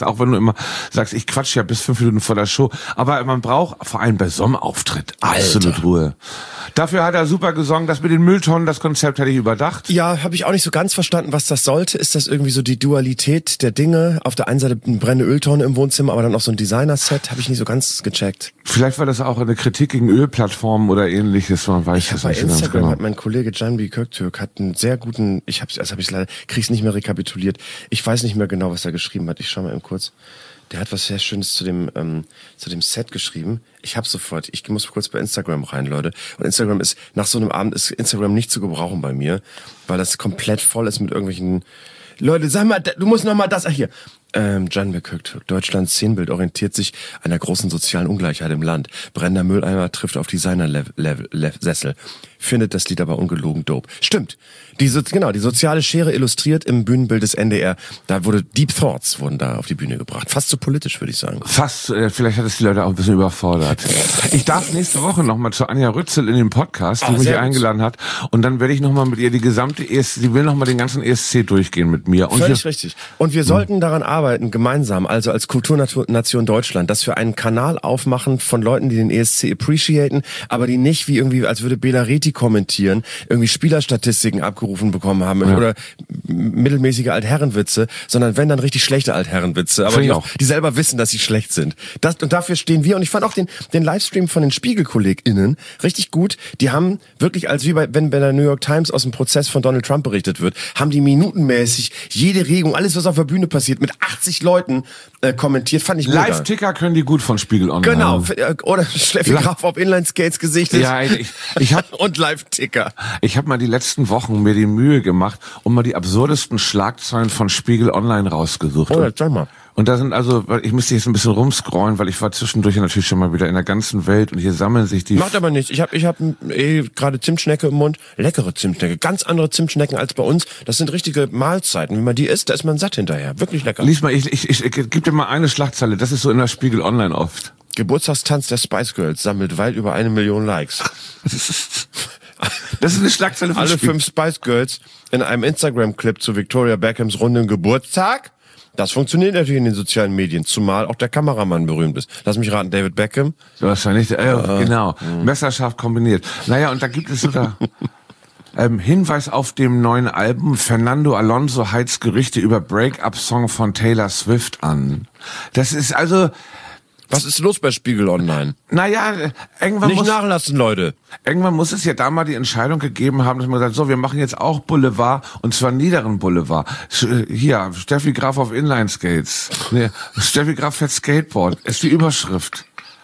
auch wenn du immer sagst, ich quatsch ja bis fünf Minuten vor der Show. Aber man braucht vor allem bei so einem Auftritt absolut Ruhe. Dafür hat er super gesungen. Das mit den Mülltonnen, das Konzept hätte ich überdacht. Ja, habe ich auch nicht so ganz verstanden, was das sollte. Ist das irgendwie so die Dualität der Dinge? Auf der einen Seite eine brennende Öltonne im Wohnzimmer, aber dann auch so ein Designer-Set. Habe ich nicht so ganz gecheckt. Vielleicht war das auch eine Kritik gegen Ölplattformen oder ähnliches. Man weiß das bei nicht so ganz Instagram genau. hat mein Kollege Canby Köktürk hat einen sehr guten, ich hab's, also hab ich's leider, krieg's nicht mehr rekapituliert. Ich weiß nicht mehr genau, was er geschrieben hat. Ich schau mal eben kurz. Der hat was sehr Schönes zu dem ähm, zu dem Set geschrieben. Ich hab's sofort. Ich muss kurz bei Instagram rein, Leute. Und Instagram ist, nach so einem Abend ist Instagram nicht zu gebrauchen bei mir, weil das komplett voll ist mit irgendwelchen... Leute, sag mal, du musst noch mal das... Ach, hier. Ähm, Canby Köktürk. Deutschlands Szenenbild orientiert sich an der großen sozialen Ungleichheit im Land. Brennender Mülleimer trifft auf Designer-Sessel. Findet das Lied aber ungelogen dope. Stimmt. Die, so, genau, die soziale Schere illustriert im Bühnenbild des N D R. Da wurde Deep Thoughts wurden da auf die Bühne gebracht. Fast so politisch, würde ich sagen. Fast, äh, vielleicht hat es die Leute auch ein bisschen überfordert. Ich darf nächste Woche nochmal zu Anja Rützel in den Podcast, die Ah, mich sehr eingeladen hat. Und dann werde ich nochmal mit ihr die gesamte E S C, sie will nochmal den ganzen E S C durchgehen mit mir. Und Völlig wir, richtig. Und wir sollten daran arbeiten, gemeinsam, also als Kulturnation Deutschland, dass wir einen Kanal aufmachen von Leuten, die den E S C appreciaten, aber die nicht wie irgendwie, als würde Bela Reti kommentieren, irgendwie Spielerstatistiken abgerufen bekommen haben Ja. oder mittelmäßige Altherrenwitze, sondern wenn dann richtig schlechte Altherrenwitze, aber Find die, ich auch, auch. die selber wissen, dass sie schlecht sind. Das, und dafür stehen wir. Und ich fand auch den, den Livestream von den Spiegel-KollegInnen richtig gut. Die haben wirklich, als wie bei, wenn bei der New York Times aus dem Prozess von Donald Trump berichtet wird, haben die minutenmäßig jede Regung, alles was auf der Bühne passiert, mit achtzig Leuten äh, kommentiert. Fand ich mega. Live-Ticker können die gut von Spiegel Online. Genau. Oder Steffi La- Graf auf Inline-Skates gesichtet. Ja, ich, ich habe und Live-Ticker. ich hab mal die letzten Wochen mir die Mühe gemacht und mal die absurdesten Schlagzeilen von Spiegel Online rausgesucht. Oh, Und- jetzt sag mal. Und da sind also, weil ich müsste jetzt ein bisschen rumscrollen, weil ich war zwischendurch natürlich schon mal wieder in der ganzen Welt und hier sammeln sich die... Macht aber nichts. Ich habe ich hab, eh gerade Zimtschnecke im Mund. Leckere Zimtschnecke. Ganz andere Zimtschnecken als bei uns. Das sind richtige Mahlzeiten. Wenn man die isst, da ist man satt hinterher. Wirklich lecker. Lies mal, ich, ich, ich, ich gib dir mal eine Schlagzeile, das ist so in der Spiegel Online oft. Geburtstagstanz der Spice Girls sammelt weit über eine Million Likes. Das ist eine Schlagzeile von Alle Spiegel. fünf Spice Girls in einem Instagram-Clip zu Victoria Beckhams rundem Geburtstag. Das funktioniert natürlich in den sozialen Medien, zumal auch der Kameramann berühmt ist. Lass mich raten, David Beckham. Wahrscheinlich, äh, genau, messerscharf kombiniert. Naja, und da gibt es sogar ähm, Hinweis auf dem neuen Album. Fernando Alonso heizt Gerüchte über Break-up-Song von Taylor Swift an. Das ist also... Was ist los bei Spiegel Online? Naja, irgendwann Nicht muss, nachlassen, Leute. irgendwann muss es ja da mal die Entscheidung gegeben haben, dass man sagt, so, wir machen jetzt auch Boulevard, und zwar niederen Boulevard. Sch- Hier, Steffi Graf auf Inline-Skates. Nee, Steffi Graf fährt Skateboard. Ist die Überschrift.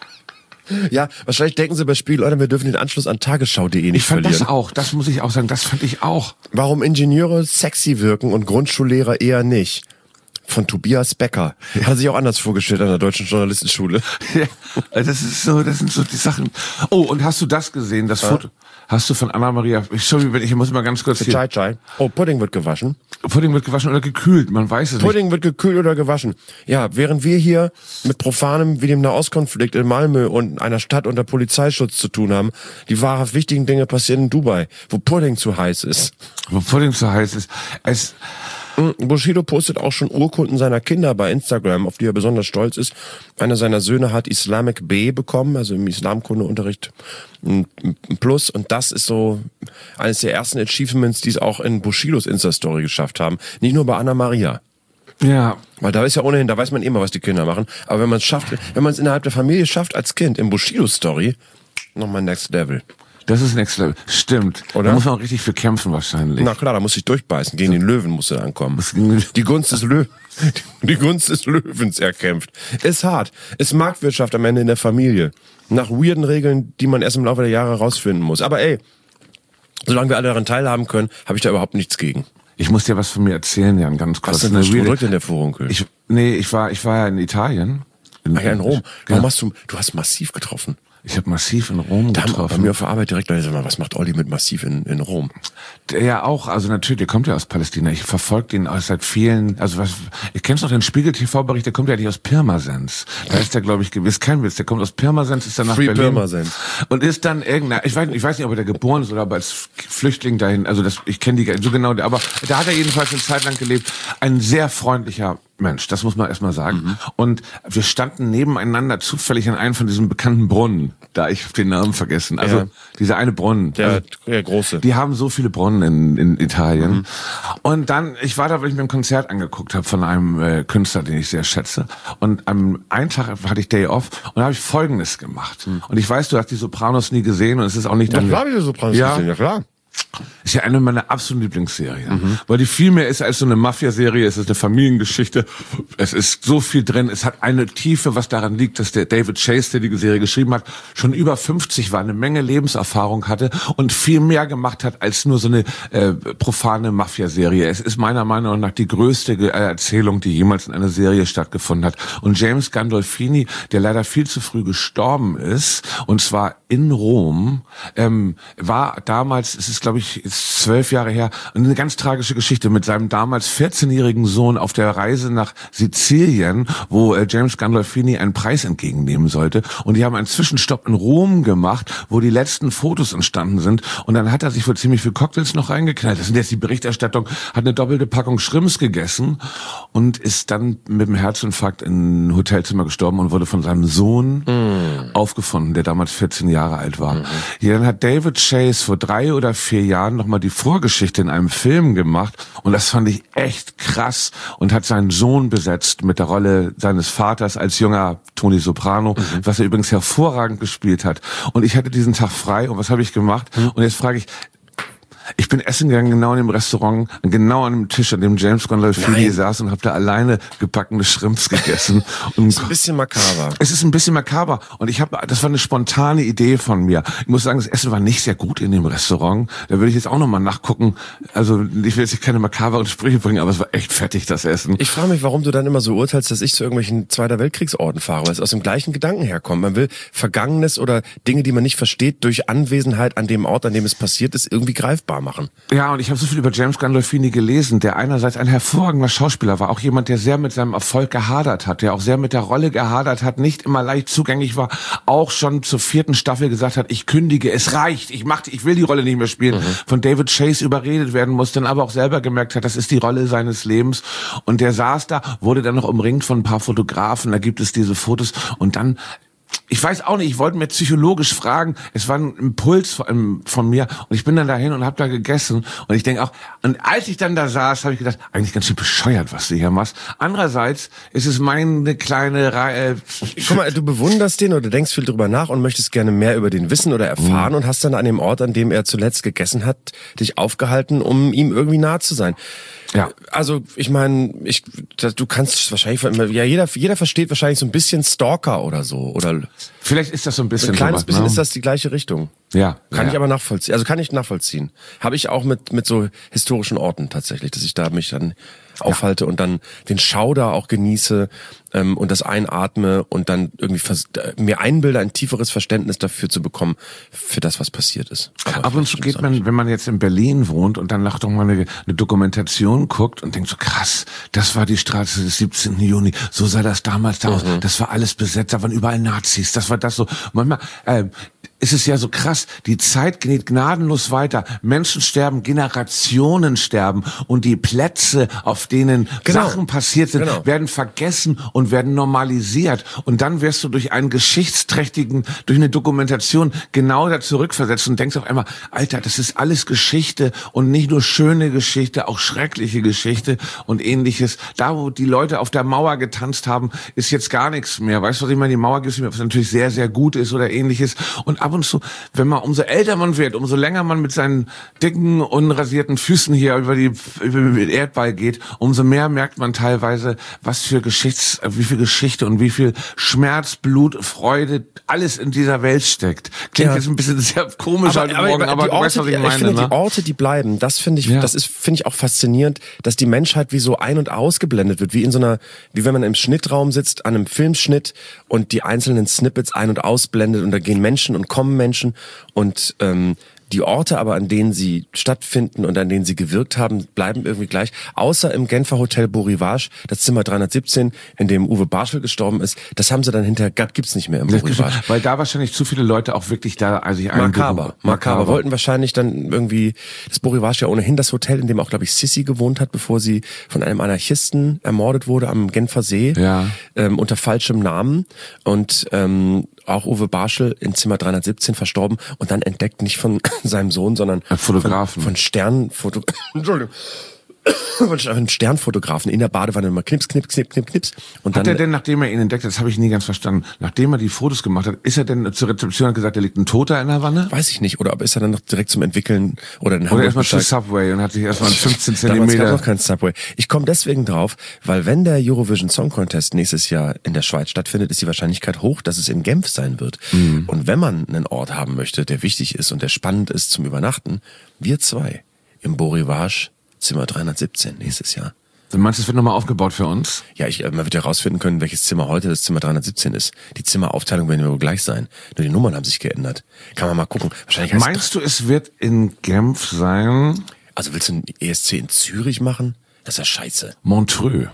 Ja, wahrscheinlich denken sie bei Spiegel Online, wir dürfen den Anschluss an tagesschau punkt de nicht Ich fand verlieren. das auch, das muss ich auch sagen, das fand ich auch. Warum Ingenieure sexy wirken und Grundschullehrer eher nicht. Von Tobias Becker. Hat er sich auch anders vorgestellt an der Deutschen Journalistenschule. Ja, das ist so, das sind so die Sachen. Oh, und hast du das gesehen, das Foto? Hast du von Anna-Maria, Entschuldigung, ich muss mal ganz kurz hier. Chai Chai. Oh, Pudding wird gewaschen. Pudding wird gewaschen oder gekühlt, man weiß es nicht. Pudding wird gekühlt oder gewaschen. Ja, während wir hier mit Profanem wie dem Nahostkonflikt in Malmö und einer Stadt unter Polizeischutz zu tun haben, die wahrhaft wichtigen Dinge passieren in Dubai, wo Pudding zu heiß ist. Wo Pudding zu heiß ist. Es, Bushido postet auch schon Urkunden seiner Kinder bei Instagram, auf die er besonders stolz ist. Einer seiner Söhne hat Islamic B bekommen, also im Islamkundeunterricht ein Plus. Und das ist so eines der ersten Achievements, die es auch in Bushidos Insta-Story geschafft haben. Nicht nur bei Anna-Maria. ja, Weil da ist ja ohnehin, da weiß man immer, was die Kinder machen. Aber wenn man es schafft, wenn man es innerhalb der Familie schafft als Kind, im Bushido-Story, nochmal Next Level. das ist Next Level. Stimmt. Oder? Da muss man auch richtig für kämpfen wahrscheinlich. Na klar, da muss ich durchbeißen. Gegen den Löwen musst du da ankommen. Das ging- Die Gunst des Lö die Gunst des Löwens erkämpft. Ist hart. Ist Marktwirtschaft am Ende in der Familie. Nach weirden Regeln, die man erst im Laufe der Jahre rausfinden muss. Aber ey, solange wir alle daran teilhaben können, habe ich da überhaupt nichts gegen. Ich muss dir was von mir erzählen, Jan, ganz kurz. Was denn Eine für weirde- Produkt in der Furunkel? Ich, nee, ich war, ich war ja in Italien. In, Ach ja, in Rom. Genau. Warum hast du, du hast massiv getroffen. Ich habe Massiv in Rom da getroffen. Bei mir auf der Arbeit direkt, sag mal, was macht Olli mit Massiv in, in Rom? Der ja auch, also natürlich, der kommt ja aus Palästina. Ich verfolge den aus seit vielen, also was, ich kennst noch den Spiegel-T V-Bericht, der kommt ja nicht aus Pirmasens. Da ist der, glaube ich, gewiss, kein Witz, der kommt aus Pirmasens, ist dann nach Free Berlin. Pirmasens. Und ist dann irgendeiner, ich weiß, ich weiß nicht, ob er da geboren ist oder aber als Flüchtling dahin, also das, ich kenne die so genau, aber da hat er jedenfalls eine Zeit lang gelebt. Ein sehr freundlicher Mensch, das muss man erstmal sagen. Mhm. Und wir standen nebeneinander zufällig an einem von diesen bekannten Brunnen. Da ich hab den Namen vergessen. Also ja. dieser eine Brunnen. Der, also, der große. Die haben so viele Brunnen in, in Italien. Mhm. Und dann, ich war da, weil ich mir ein Konzert angeguckt habe von einem äh, Künstler, den ich sehr schätze. Und am einen Tag hatte ich Day Off und da habe ich Folgendes gemacht. Mhm. Und ich weiß, du hast die Sopranos nie gesehen und es ist auch nicht... Ja, klar habe ich die Sopranos ja, gesehen, ja klar. Ist ja eine meiner absoluten Lieblingsserien. Mhm. Weil die viel mehr ist als so eine Mafia-Serie. Es ist eine Familiengeschichte. Es ist so viel drin. Es hat eine Tiefe, was daran liegt, dass der David Chase, der die Serie geschrieben hat, schon über fünfzig war, eine Menge Lebenserfahrung hatte und viel mehr gemacht hat als nur so eine äh, profane Mafia-Serie. Es ist meiner Meinung nach die größte äh, Erzählung, die jemals in einer Serie stattgefunden hat. Und James Gandolfini, der leider viel zu früh gestorben ist, und zwar in Rom, ähm, war damals, es ist glaube ich ist zwölf Jahre her, eine ganz tragische Geschichte mit seinem damals vierzehnjährigen Sohn auf der Reise nach Sizilien, wo äh, James Gandolfini einen Preis entgegennehmen sollte. Und die haben einen Zwischenstopp in Rom gemacht, wo die letzten Fotos entstanden sind. Und dann hat er sich wohl ziemlich viel Cocktails noch reingeknallt. Das sind jetzt die Berichterstattung, hat eine doppelte Packung Shrimps gegessen und ist dann mit dem Herzinfarkt in ein Hotelzimmer gestorben und wurde von seinem Sohn mm. aufgefunden, der damals vierzehn Jahre alt war. Mm-hmm. Ja, dann hat David Chase vor drei oder vier Jahren nochmal die Vorgeschichte in einem Film gemacht und das fand ich echt krass und hat seinen Sohn besetzt mit der Rolle seines Vaters als junger Tony Soprano, mhm. was er übrigens hervorragend gespielt hat. Und ich hatte diesen Tag frei und was habe ich gemacht? Mhm. Und jetzt frage ich, ich bin essen gegangen, genau in dem Restaurant, genau an dem Tisch, an dem James Gandolfini saß und habe da alleine gebackene Shrimps gegessen. Und ist ein bisschen makaber. Es ist ein bisschen makaber und ich habe, das war eine spontane Idee von mir. Ich muss sagen, das Essen war nicht sehr gut in dem Restaurant. Da würde ich jetzt auch nochmal nachgucken. Also ich will jetzt keine makaberen Sprüche bringen, aber es war echt fettig, das Essen. Ich frage mich, warum du dann immer so urteilst, dass ich zu irgendwelchen Zweiter Weltkriegsorten fahre, weil es aus dem gleichen Gedanken herkommt. Man will Vergangenes oder Dinge, die man nicht versteht, durch Anwesenheit an dem Ort, an dem es passiert ist, irgendwie greifbar machen. Ja, und ich habe so viel über James Gandolfini gelesen, der einerseits ein hervorragender Schauspieler war, auch jemand, der sehr mit seinem Erfolg gehadert hat, der auch sehr mit der Rolle gehadert hat, nicht immer leicht zugänglich war, auch schon zur vierten Staffel gesagt hat, ich kündige, es reicht, ich mach, ich will die Rolle nicht mehr spielen, mhm. von David Chase überredet werden muss, dann aber auch selber gemerkt hat, das ist die Rolle seines Lebens und der saß da, wurde dann noch umringt von ein paar Fotografen, da gibt es diese Fotos und dann ich weiß auch nicht, ich wollte mir psychologisch fragen, es war ein Impuls von, von mir und ich bin dann dahin und habe da gegessen und ich denke auch, und als ich dann da saß, habe ich gedacht, eigentlich ganz schön bescheuert, was du hier machst. Andererseits ist es meine kleine Reihe. Guck mal, du bewunderst den oder denkst viel drüber nach und möchtest gerne mehr über den wissen oder erfahren mhm. und hast dann an dem Ort, an dem er zuletzt gegessen hat, dich aufgehalten, um ihm irgendwie nahe zu sein. Ja. Also, ich meine, ich, du kannst wahrscheinlich, ja, jeder, jeder versteht wahrscheinlich so ein bisschen Stalker oder so, oder? Vielleicht ist das so ein bisschen. Ein kleines sowas, bisschen ne? ist das die gleiche Richtung. Ja. Kann ja. ich aber nachvollziehen. Also kann ich nachvollziehen. Habe ich auch mit, mit so historischen Orten tatsächlich, dass ich da mich dann aufhalte ja. und dann den Schauder auch genieße ähm, und das einatme und dann irgendwie vers- mir einbilde, ein tieferes Verständnis dafür zu bekommen, für das, was passiert ist. Aber ab und zu geht man, wenn man jetzt in Berlin wohnt und dann doch mal eine, eine Dokumentation guckt und denkt so, krass, das war die Straße des siebzehnten Juni, so sah das damals da aus, mhm. das war alles besetzt, da waren überall Nazis, das war das so. Manchmal äh, ist es ja so krass, die Zeit geht gnadenlos weiter, Menschen sterben, Generationen sterben und die Plätze, auf denen genau. Sachen passiert sind, genau. werden vergessen und werden normalisiert und dann wirst du durch einen geschichtsträchtigen, durch eine Dokumentation genau da zurückversetzt und denkst auf einmal, Alter, das ist alles Geschichte und nicht nur schöne Geschichte, auch schreckliche Geschichte und ähnliches. Da, wo die Leute auf der Mauer getanzt haben, ist jetzt gar nichts mehr. Weißt du, was ich meine? Die Mauer gibt es nicht mehr, was natürlich sehr, sehr gut ist oder ähnliches und ab ab und zu, wenn man umso älter man wird, umso länger man mit seinen dicken, unrasierten Füßen hier über die über den Erdball geht, umso mehr merkt man teilweise, was für Geschichts, wie viel Geschichte und wie viel Schmerz, Blut, Freude, alles in dieser Welt steckt. Klingt ja. jetzt ein bisschen sehr komisch aber, heute Morgen, aber, aber du Orte, weißt, was ich meine. Ich finde, ne? die Orte, die bleiben, das finde ich, ja. das ist, finde ich auch faszinierend, dass die Menschheit wie so ein- und ausgeblendet wird, wie in so einer, wie wenn man im Schnittraum sitzt, an einem Filmschnitt und die einzelnen Snippets ein- und ausblendet und da gehen Menschen und kommen Menschen und ähm, die Orte aber, an denen sie stattfinden und an denen sie gewirkt haben, bleiben irgendwie gleich. Außer im Genfer Hotel Beau Rivage, das Zimmer dreihundertsiebzehn, in dem Uwe Barschel gestorben ist. Das haben sie dann hinterher, gibt's nicht mehr im Beau Rivage. Weil da wahrscheinlich zu viele Leute auch wirklich da, also ich Makaber. Makaber. Wollten wahrscheinlich dann irgendwie, das Beau Rivage ja ohnehin das Hotel, in dem auch, glaube ich, Sissi gewohnt hat, bevor sie von einem Anarchisten ermordet wurde am Genfer See. Ja. Ähm, unter falschem Namen. Und, ähm, auch Uwe Barschel in Zimmer dreihundertsiebzehn verstorben und dann entdeckt nicht von seinem Sohn, sondern Fotografen. Von, von Sternfoto Entschuldigung. Von Sternfotografen in der Badewanne immer knips, knips, knips, knips, knips. Und hat dann, er denn, nachdem er ihn entdeckt hat, das habe ich nie ganz verstanden, nachdem er die Fotos gemacht hat, ist er denn zur Rezeption und gesagt, da liegt ein Toter in der Wanne? Weiß ich nicht. Oder ob ist er dann noch direkt zum Entwickeln oder in Oder erstmal zu Subway und hat sich erstmal fünfzehn Zentimeter. Damals gab noch kein Subway. Ich komme deswegen drauf, weil wenn der Eurovision Song Contest nächstes Jahr in der Schweiz stattfindet, ist die Wahrscheinlichkeit hoch, dass es in Genf sein wird. Mhm. Und wenn man einen Ort haben möchte, der wichtig ist und der spannend ist zum Übernachten, wir zwei im Beau Rivage Zimmer dreihundertsiebzehn nächstes Jahr. Du meinst, es wird nochmal aufgebaut für uns? Ja, ich, man wird ja rausfinden können, welches Zimmer heute das Zimmer dreihundertsiebzehn ist. Die Zimmeraufteilung werden wohl gleich sein. Nur die Nummern haben sich geändert. Kann man mal gucken. Wahrscheinlich heißt Meinst du, es wird in Genf sein? Also willst du ein E S C in Zürich machen? Das ist ja scheiße. Montreux.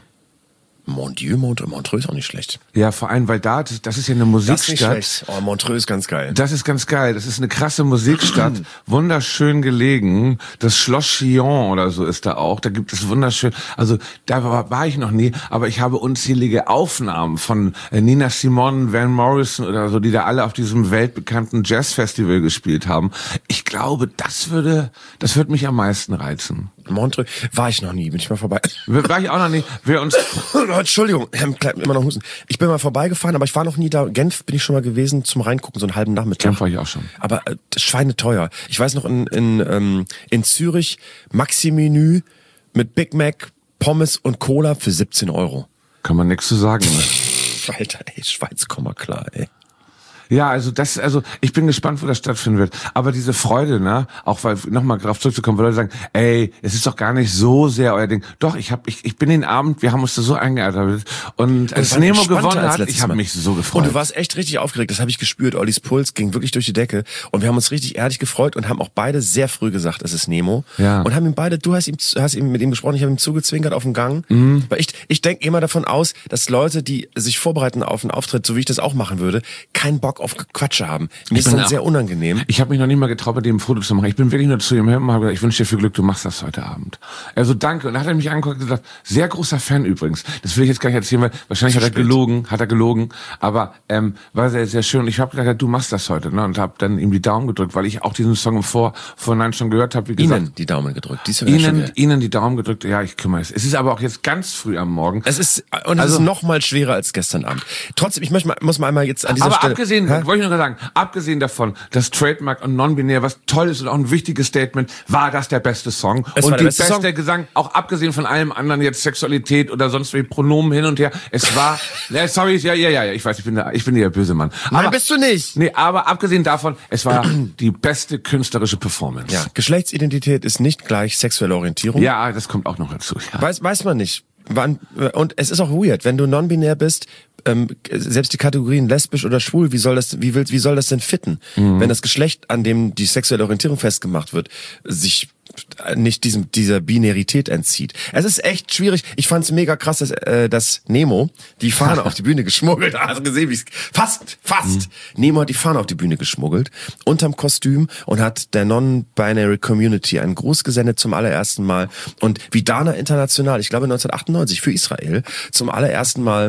Mon Dieu, Mont- Montreux ist auch nicht schlecht. Ja, vor allem, weil da, das, das ist ja eine Musikstadt. Das ist nicht schlecht. Oh, Montreux ist ganz geil. Das ist ganz geil. Das ist eine krasse Musikstadt. Wunderschön gelegen. Das Schloss Chillon oder so ist da auch. Da gibt es wunderschön, also da war, war ich noch nie, aber ich habe unzählige Aufnahmen von äh, Nina Simone, Van Morrison oder so, die da alle auf diesem weltbekannten Jazzfestival gespielt haben. Ich glaube, das würde, das würde mich am meisten reizen. Montreux war ich noch nie, bin ich mal vorbei. War ich auch noch nie. Wir uns Entschuldigung, immer noch Husten. Ich bin mal vorbeigefahren, aber ich war noch nie da. Genf bin ich schon mal gewesen zum Reingucken, so einen halben Nachmittag. Genf war ich auch schon. Aber äh, das schweineteuer. Ich weiß noch, in, in, ähm, in Zürich Maxi-Menü mit Big Mac, Pommes und Cola für siebzehn Euro. Kann man nichts zu sagen. Ne? Alter, ey, Schweiz, komm mal klar, ey. Ja, also das, also ich bin gespannt, wo das stattfinden wird. Aber diese Freude, ne, auch weil nochmal darauf zurückzukommen, weil Leute sagen, ey, es ist doch gar nicht so sehr euer Ding. Doch, ich habe, ich, ich bin den Abend, wir haben uns da so eingearbeitet und als Nemo gewonnen hat, ich habe mich so gefreut. Und du warst echt richtig aufgeregt, das habe ich gespürt. Ollis Puls ging wirklich durch die Decke und wir haben uns richtig ehrlich gefreut und haben auch beide sehr früh gesagt, es ist Nemo. Ja. Und haben ihm beide, du hast ihm, hast ihm mit ihm gesprochen, ich habe ihm zugezwinkert auf dem Gang. Mhm. Weil ich, ich denke immer davon aus, dass Leute, die sich vorbereiten auf einen Auftritt, so wie ich das auch machen würde, keinen Bock auf Quatsche haben. Mir ist dann sehr unangenehm. Ich habe mich noch nicht mal getraut, mit dem ein Foto zu machen. Ich bin wirklich nur zu ihm hin und habe gesagt, ich wünsche dir viel Glück, du machst das heute Abend. Also danke. Und dann hat er mich angeguckt und gesagt, sehr großer Fan übrigens. Das will ich jetzt gar nicht erzählen, weil wahrscheinlich hat er gelogen, hat er gelogen. Aber ähm, war sehr, sehr schön. Und ich habe gesagt, du machst das heute. Ne? Und habe dann ihm die Daumen gedrückt, weil ich auch diesen Song im Vor Vorhinein schon gehört habe. Wie gesagt, Ihnen die Daumen gedrückt. Dies Ihnen, Ihnen die Daumen gedrückt. Ja, ich kümmere es. Es ist aber auch jetzt ganz früh am Morgen. Es ist und es also, ist noch mal schwerer als gestern Abend. Trotzdem, ich möchte mal, muss mal einmal jetzt an dieser aber Stelle. Aber abgesehen, hä? wollte ich noch sagen, abgesehen davon, dass Trademark und Non-Binär was toll ist und auch ein wichtiges Statement, war das der beste Song. Es und war die der beste beste Song. Gesang, auch abgesehen von allem anderen, jetzt Sexualität oder sonst wie Pronomen hin und her. Es war, äh, sorry, ja, ja, ja, ich weiß, ich bin der, ich bin der böse Mann. Aber, Nein, bist du nicht. Nee, aber abgesehen davon, es war die beste künstlerische Performance. Ja, Geschlechtsidentität ist nicht gleich sexuelle Orientierung. Ja, das kommt auch noch dazu. Ja. Weiß, weiß man nicht. Wann, und es ist auch weird, wenn du non-binär bist, ähm, selbst die Kategorien lesbisch oder schwul, wie soll das, wie will, wie soll das denn fitten? Mhm. Wenn das Geschlecht, an dem die sexuelle Orientierung festgemacht wird, sich nicht diesem dieser Binarität entzieht. Es ist echt schwierig. Ich fand es mega krass, dass, äh, dass Nemo die Fahne auf die Bühne geschmuggelt hat. Hast du gesehen, wie es fast, fast. Mhm. Nemo hat die Fahne auf die Bühne geschmuggelt, unterm Kostüm und hat der Non-Binary Community einen Gruß gesendet zum allerersten Mal. Und Vidana International, ich glaube neunzehnhundertachtundneunzig für Israel, zum allerersten Mal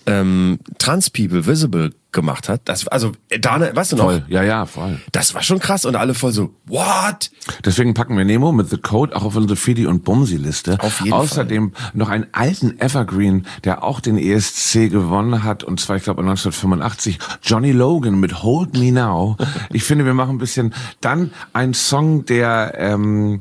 ähm, Trans People Visible gemacht hat. Das also Dana, weißt du noch? Voll, ja, ja, voll. Das war schon krass und alle voll so, what? Deswegen packen wir Nemo mit The Code auch auf unsere Fidi- und Bumsi-Liste. Auf jeden Außerdem Fall. noch einen alten Evergreen, der auch den E S C gewonnen hat, und zwar, ich glaube, neunzehnhundertfünfundachtzig, Johnny Logan mit Hold Me Now. Ich finde, wir machen ein bisschen, dann ein Song, der ähm,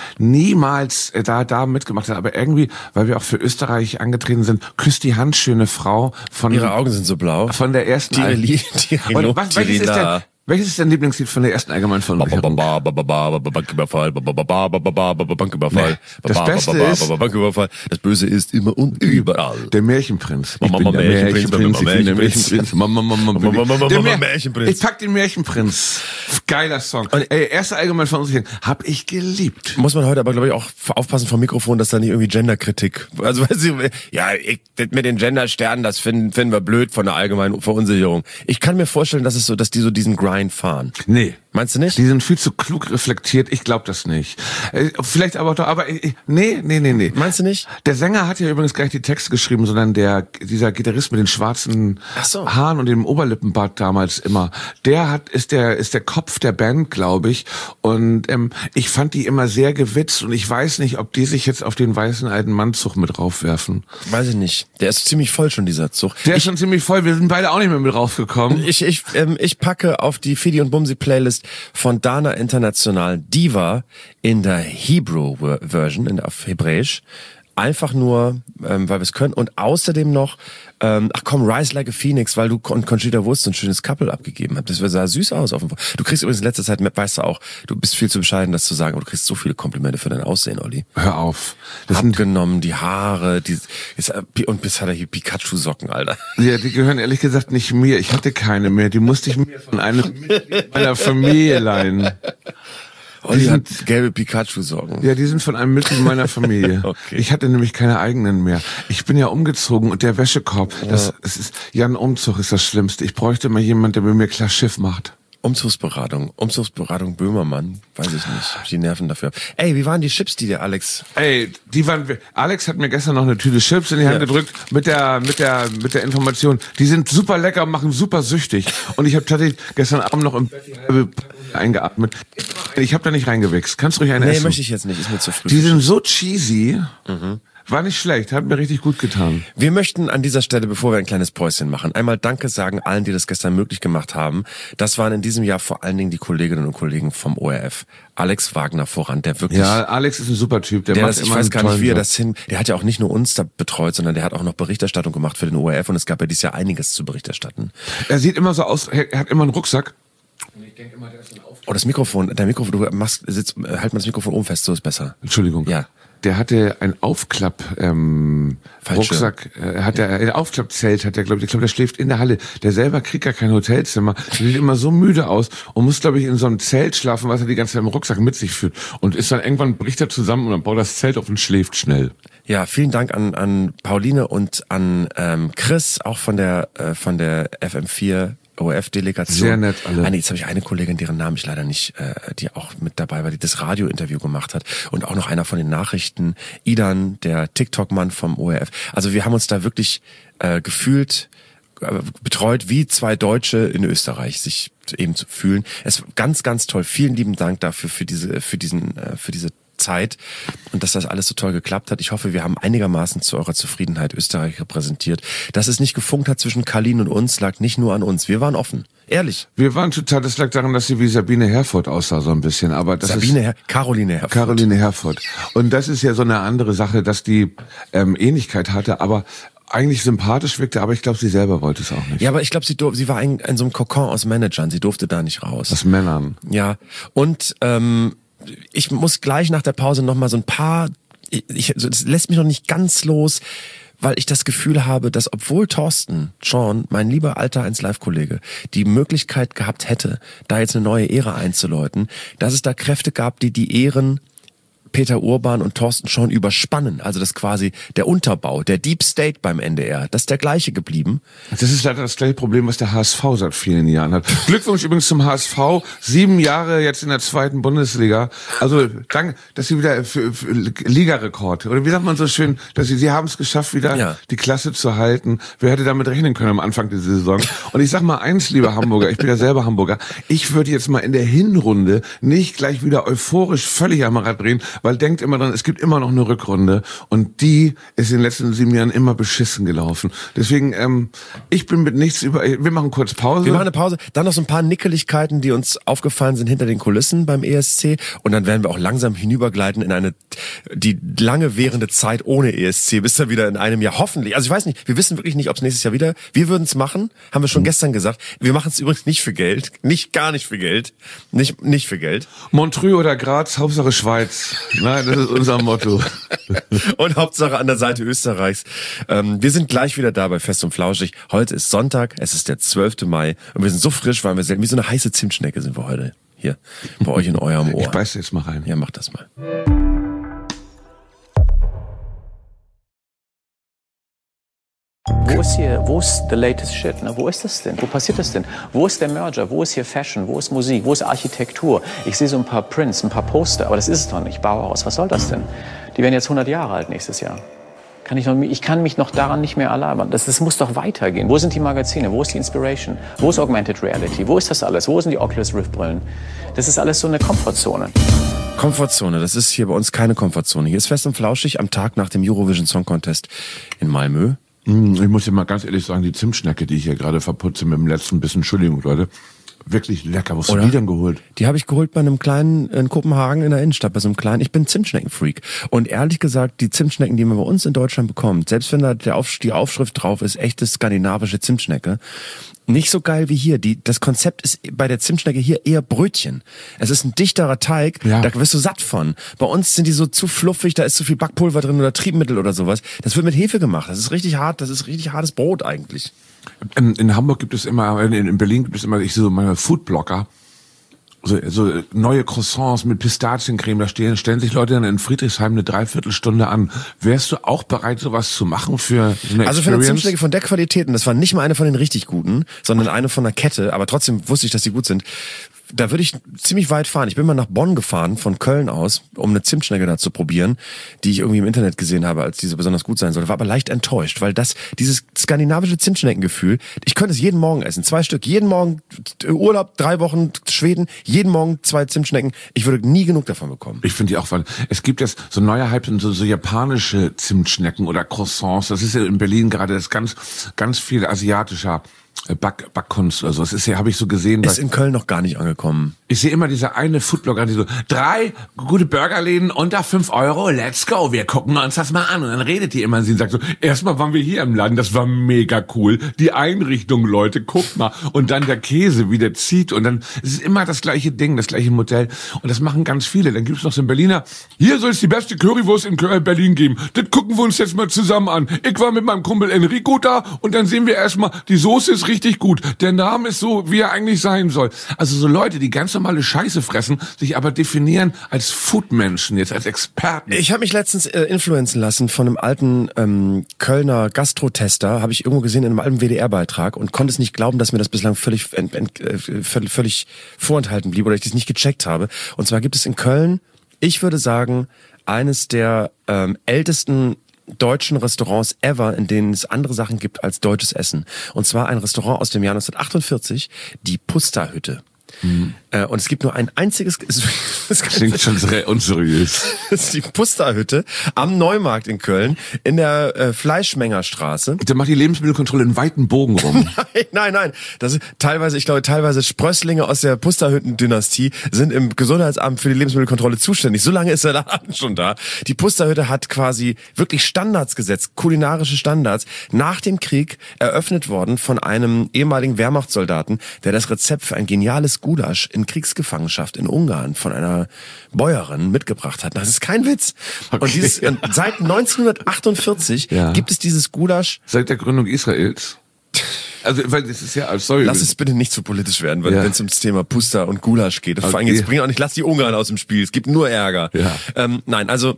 niemals äh, da da mitgemacht hat, aber irgendwie, weil wir auch für Österreich angetreten sind, Küsst die Hand, schöne Frau von Ihre Augen sind so blau. Von der ersten Tireli, Tirilo, Und was, welches, ist denn, welches ist dein Lieblingslied von der ersten Allgemeinverunsicherung? Banküberfall, Banküberfall, Das Beste ist, Banküberfall. Das Böse ist immer und überall. Der Märchenprinz. Ich Mama, bin der Märchenprinz, Märchenprinz, ich bin der Märchenprinz. Märchenprinz. Mama, Mama, Mama, Mama, Mama, Der Mama, Mär- Märchenprinz. Ich pack den Märchenprinz. Geiler Song. Ey, erste Allgemeinverunsicherung. Hab ich geliebt. Muss man heute aber, glaube ich, auch aufpassen vom Mikrofon, dass da nicht irgendwie Genderkritik. Also, weißt du, ja, ich, das mit den Gendersternen, das finden, finden wir blöd von der allgemeinen Verunsicherung. Ich kann mir vorstellen, dass es so, dass die so diesen Grind fahren. Nee. Meinst du nicht? Die sind viel zu klug reflektiert. Ich glaube das nicht. Äh, Vielleicht aber doch, aber äh, nee, nee, nee, nee. Meinst du nicht? Der Sänger hat ja übrigens gar nicht die Texte geschrieben, sondern der dieser Gitarrist mit den schwarzen Ach so. Haaren und dem Oberlippenbart damals immer. Der hat ist der ist der Kopf der Band, glaube ich. Und ähm, ich fand die immer sehr gewitzt und ich weiß nicht, ob die sich jetzt auf den weißen alten Mannzug mit raufwerfen. Weiß ich nicht. Der ist ziemlich voll schon, dieser Zug. Der ich, ist schon ziemlich voll. Wir sind beide auch nicht mehr mit raufgekommen. Ich, ich, ähm, ich packe auf die Fidi und Bumsi Playlist von Dana International Diva in der Hebrew Version, in der, auf Hebräisch. Einfach nur, ähm, weil wir es können. Und außerdem noch, ähm, ach komm, Rise Like a Phoenix, weil du und Conchita Wurst so ein schönes Couple abgegeben habt. Das sah süß aus auf dem Foto. Du kriegst übrigens in letzter Zeit, weißt du auch, du bist viel zu bescheiden, das zu sagen, aber du kriegst so viele Komplimente für dein Aussehen, Olli. Hör auf. Das sind, Abgenommen, die Haare, die ist, und bis hat er hier Pikachu-Socken, Alter. ja, die gehören ehrlich gesagt nicht mir. Ich hatte keine mehr. Die musste ich mir von einem Mitglied meiner Familie leihen. Olli hat gelbe Pikachu-Socken. Ja, die sind von einem Mitglied meiner Familie. Okay. Ich hatte nämlich keine eigenen mehr. Ich bin ja umgezogen und der Wäschekorb, das, Ja. es ist, ja, ein Umzug ist das Schlimmste. Ich bräuchte mal jemanden, der mit mir klar Schiff macht. Umzugsberatung, Umzugsberatung Böhmermann, weiß ich nicht, ob ich die Nerven dafür habe. Ey, wie waren die Chips, die der Alex... Ey, die waren, Alex hat mir gestern noch eine Tüte Chips in die Hand Ja. gedrückt mit der, mit der, mit der Information, die sind super lecker, machen super süchtig. Und ich habe tatsächlich gestern Abend noch im Bett die halbe Packung eingeatmet. Ich habe da nicht reingewichst. Kannst du ruhig eine Nee, essen? möchte ich jetzt nicht, ist mir zu früh. Die sind so cheesy. War nicht schlecht, hat mir richtig gut getan. Wir möchten an dieser Stelle, bevor wir ein kleines Päuschen machen, einmal Danke sagen allen, die das gestern möglich gemacht haben. Das waren in diesem Jahr vor allen Dingen die Kolleginnen und Kollegen vom O R F. Alex Wagner voran, der wirklich... Ja, Alex ist ein super Typ. Der, Der macht das, ich immer weiß einen gar nicht, tollen wie er Job. das hin... Der hat ja auch nicht nur uns da betreut, sondern der hat auch noch Berichterstattung gemacht für den O R F und es gab ja dieses Jahr einiges zu berichterstatten. Er sieht immer so aus, er hat immer einen Rucksack. Oh, das Mikrofon, dein Mikrofon, du machst, sitz, halt mal das Mikrofon oben fest, so ist besser. Entschuldigung. Ja. Der hatte ein Aufklapp ähm, Fallschirm. Rucksack, äh, hat er ein Aufklappzelt, hat er glaube ich, ich glaube, der schläft in der Halle. Der selber kriegt gar kein Hotelzimmer. Der sieht immer so müde aus und muss glaube ich in so einem Zelt schlafen, was er die ganze Zeit im Rucksack mit sich führt und ist dann irgendwann bricht er zusammen und dann baut das Zelt auf und schläft schnell. Ja, vielen Dank an, an Pauline und an ähm, Chris, auch von der äh, von der F M vier O R F-Delegation. Sehr nett alle. Eine, jetzt habe ich eine Kollegin, deren Namen ich leider nicht, äh, die auch mit dabei war, die das Radio-Interview gemacht hat. Und auch noch einer von den Nachrichten, Idan, der TikTok-Mann vom O R F. Also wir haben uns da wirklich äh, gefühlt, äh, betreut, wie zwei Deutsche in Österreich sich eben zu fühlen. Es war ganz, ganz toll. Vielen lieben Dank dafür, für diese, für diesen, äh, für diese Zeit und dass das alles so toll geklappt hat. Ich hoffe, wir haben einigermaßen zu eurer Zufriedenheit Österreich repräsentiert. Dass es nicht gefunkt hat zwischen Kalin und uns, lag nicht nur an uns. Wir waren offen. Ehrlich. Wir waren total, das lag daran, dass sie wie Sabine Herfurth aussah so ein bisschen, aber das Sabine, ist Her Caroline Herfurth. Caroline Herfurth. Und das ist ja so eine andere Sache, dass die ähm, Ähnlichkeit hatte, aber eigentlich sympathisch wirkte, aber ich glaube, sie selber wollte es auch nicht. Ja, aber ich glaube, sie, durf- sie war in, in so einem Kokon aus Managern. Sie durfte da nicht raus. Das Männern. Ja, und ähm, ich muss gleich nach der Pause noch mal so ein paar, ich, ich, das lässt mich noch nicht ganz los, weil ich das Gefühl habe, dass obwohl Thorsten, Sean, mein lieber alter eins Live-Kollege, die Möglichkeit gehabt hätte, da jetzt eine neue Ära einzuläuten, dass es da Kräfte gab, die die Ehren Peter Urban und Thorsten Schorn überspannen. Also das quasi der Unterbau, der Deep State beim N D R. Das ist der gleiche geblieben. Das ist leider das gleiche Problem, was der H S V seit vielen Jahren hat. Glückwunsch übrigens zum H S V. Sieben Jahre jetzt in der zweiten Bundesliga. Also danke, dass sie wieder für, für Ligarekord. Oder wie sagt man so schön, dass sie, sie haben es geschafft, wieder ja. die Klasse zu halten. Wer hätte damit rechnen können am Anfang dieser Saison? Und ich sag mal eins, lieber Hamburger, ich bin ja selber Hamburger, ich würde jetzt mal in der Hinrunde nicht gleich wieder euphorisch völlig am Rad drehen, weil denkt immer dran, es gibt immer noch eine Rückrunde und die ist in den letzten sieben Jahren immer beschissen gelaufen. Deswegen, ähm, ich bin mit nichts über, wir machen kurz Pause. Wir machen eine Pause, dann noch so ein paar Nickeligkeiten, die uns aufgefallen sind hinter den Kulissen beim E S C und dann werden wir auch langsam hinübergleiten in eine, die lange währende Zeit ohne E S C, bis dann wieder in einem Jahr hoffentlich, also ich weiß nicht, wir wissen wirklich nicht, ob es nächstes Jahr wieder, wir würden es machen, haben wir schon mhm. gestern gesagt, wir machen es übrigens nicht für Geld, nicht gar nicht für Geld, nicht, nicht für Geld. Montreux oder Graz, Hauptsache Schweiz, nein, das ist unser Motto. Und Hauptsache an der Seite Österreichs. Ähm, wir sind gleich wieder da bei Fest und Flauschig. Heute ist Sonntag, es ist der zwölfte Mai und wir sind so frisch, weil wir sind wie so eine heiße Zimtschnecke sind wir heute hier bei euch in eurem Ohr. Ich beiß jetzt mal rein. Ja, mach das mal. Wo ist hier, wo ist the latest shit? Ne? Wo ist das denn? Wo passiert das denn? Wo ist der Merger? Wo ist hier Fashion? Wo ist Musik? Wo ist Architektur? Ich sehe so ein paar Prints, ein paar Poster, aber das ist es doch nicht. Bauhaus, was soll das denn? Die werden jetzt hundert Jahre alt nächstes Jahr. Kann ich, noch, ich kann mich noch daran nicht mehr erlabern. Das, das muss doch weitergehen. Wo sind die Magazine? Wo ist die Inspiration? Wo ist Augmented Reality? Wo ist das alles? Wo sind die Oculus Rift Brillen? Das ist alles so eine Komfortzone. Komfortzone, das ist hier bei uns keine Komfortzone. Hier ist Fest und Flauschig am Tag nach dem Eurovision Song Contest in Malmö. Ich muss dir mal ganz ehrlich sagen, die Zimtschnecke, die ich hier gerade verputze mit dem letzten bisschen, Entschuldigung, Leute, wirklich lecker. Wo hast du die denn geholt? Die habe ich geholt bei einem kleinen, in Kopenhagen in der Innenstadt, bei so einem kleinen, ich bin Zimtschneckenfreak. Und ehrlich gesagt, die Zimtschnecken, die man bei uns in Deutschland bekommt, selbst wenn da der Auf, die Aufschrift drauf ist, echte skandinavische Zimtschnecke, nicht so geil wie hier. Die, das Konzept ist bei der Zimtschnecke hier eher Brötchen. Es ist ein dichterer Teig, ja. Da wirst du satt von. Bei uns sind die so zu fluffig, da ist zu viel Backpulver drin oder Triebmittel oder sowas. Das wird mit Hefe gemacht. Das ist richtig hart, das ist richtig hartes Brot eigentlich. In, in Hamburg gibt es immer, in, in Berlin gibt es immer, ich so meine Foodblogger, so, so neue Croissants mit Pistaziencreme, da stehen, stellen sich Leute dann in Friedrichshain eine Dreiviertelstunde an. Wärst du auch bereit, sowas zu machen für so eine Also für eine Zimtschnecke von der Qualität, und das war nicht mal eine von den richtig guten, sondern eine von einer Kette, aber trotzdem wusste ich, dass die gut sind. Da würde ich ziemlich weit fahren. Ich bin mal nach Bonn gefahren, von Köln aus, um eine Zimtschnecke da zu probieren, die ich irgendwie im Internet gesehen habe, als diese besonders gut sein sollte. War aber leicht enttäuscht, weil das, dieses skandinavische Zimtschneckengefühl, ich könnte es jeden Morgen essen. Zwei Stück, jeden Morgen Urlaub, drei Wochen Schweden, jeden Morgen zwei Zimtschnecken. Ich würde nie genug davon bekommen. Ich finde die auch, weil es gibt jetzt so neuer Hype, so, so japanische Zimtschnecken oder Croissants. Das ist ja in Berlin gerade, das ist ganz, ganz viel asiatischer Back, Backkunst oder so. Das ist ja, habe ich so gesehen. Ist in Köln noch gar nicht angekommen. Ich sehe immer diese eine Foodblogger, die so, drei gute Burgerläden unter fünf Euro, let's go, wir gucken uns das mal an. Und dann redet die immer, sie sagt so, erstmal waren wir hier im Laden, das war mega cool. Die Einrichtung, Leute, guckt mal. Und dann der Käse, wie der zieht. Und dann es ist immer das gleiche Ding, das gleiche Modell. Und das machen ganz viele. Dann gibt's noch so einen Berliner, hier soll es die beste Currywurst in Berlin geben. Das gucken wir uns jetzt mal zusammen an. Ich war mit meinem Kumpel Enrico da und dann sehen wir erstmal, die Soße ist richtig gut. Der Name ist so, wie er eigentlich sein soll. Also so Leute, die ganz normale Scheiße fressen, sich aber definieren als Foodmenschen, jetzt als Experten. Ich habe mich letztens äh, influenzen lassen von einem alten ähm, Kölner Gastrotester, habe ich irgendwo gesehen in einem alten W D R-Beitrag und konnte es nicht glauben, dass mir das bislang völlig, ent, ent, äh, völlig, völlig vorenthalten blieb oder ich das nicht gecheckt habe. Und zwar gibt es in Köln, ich würde sagen, eines der ähm, ältesten deutschen Restaurants ever, in denen es andere Sachen gibt als deutsches Essen. Und zwar ein Restaurant aus dem Jahr neunzehnhundertachtundvierzig, die Pusta-Hütte. Mhm. Äh, und es gibt nur ein einziges... Das klingt schon sehr unseriös. Das ist die Pusta-Hütte am Neumarkt in Köln, in der äh, Fleischmengerstraße. Da macht die Lebensmittelkontrolle einen weiten Bogen rum. Nein, nein, nein. Das ist teilweise, ich glaube, teilweise Sprösslinge aus der Pusta-Hütten-Dynastie sind im Gesundheitsamt für die Lebensmittelkontrolle zuständig. So lange ist der Laden schon da. Die Pusta-Hütte hat quasi wirklich Standards gesetzt, kulinarische Standards, nach dem Krieg eröffnet worden von einem ehemaligen Wehrmachtssoldaten, der das Rezept für ein geniales Gulasch in Kriegsgefangenschaft in Ungarn von einer Bäuerin mitgebracht hat. Das ist kein Witz. Okay. Und dieses, seit neunzehnhundertachtundvierzig ja. gibt es dieses Gulasch. Seit der Gründung Israels? Also, weil das ist ja, sorry. Lass es bitte nicht zu politisch werden, weil Ja. wenn es ums Thema Pusta und Gulasch geht. Vor allem Okay. jetzt bring auch nicht, lass die Ungarn aus dem Spiel. Es gibt nur Ärger. Ja. Ähm, nein, also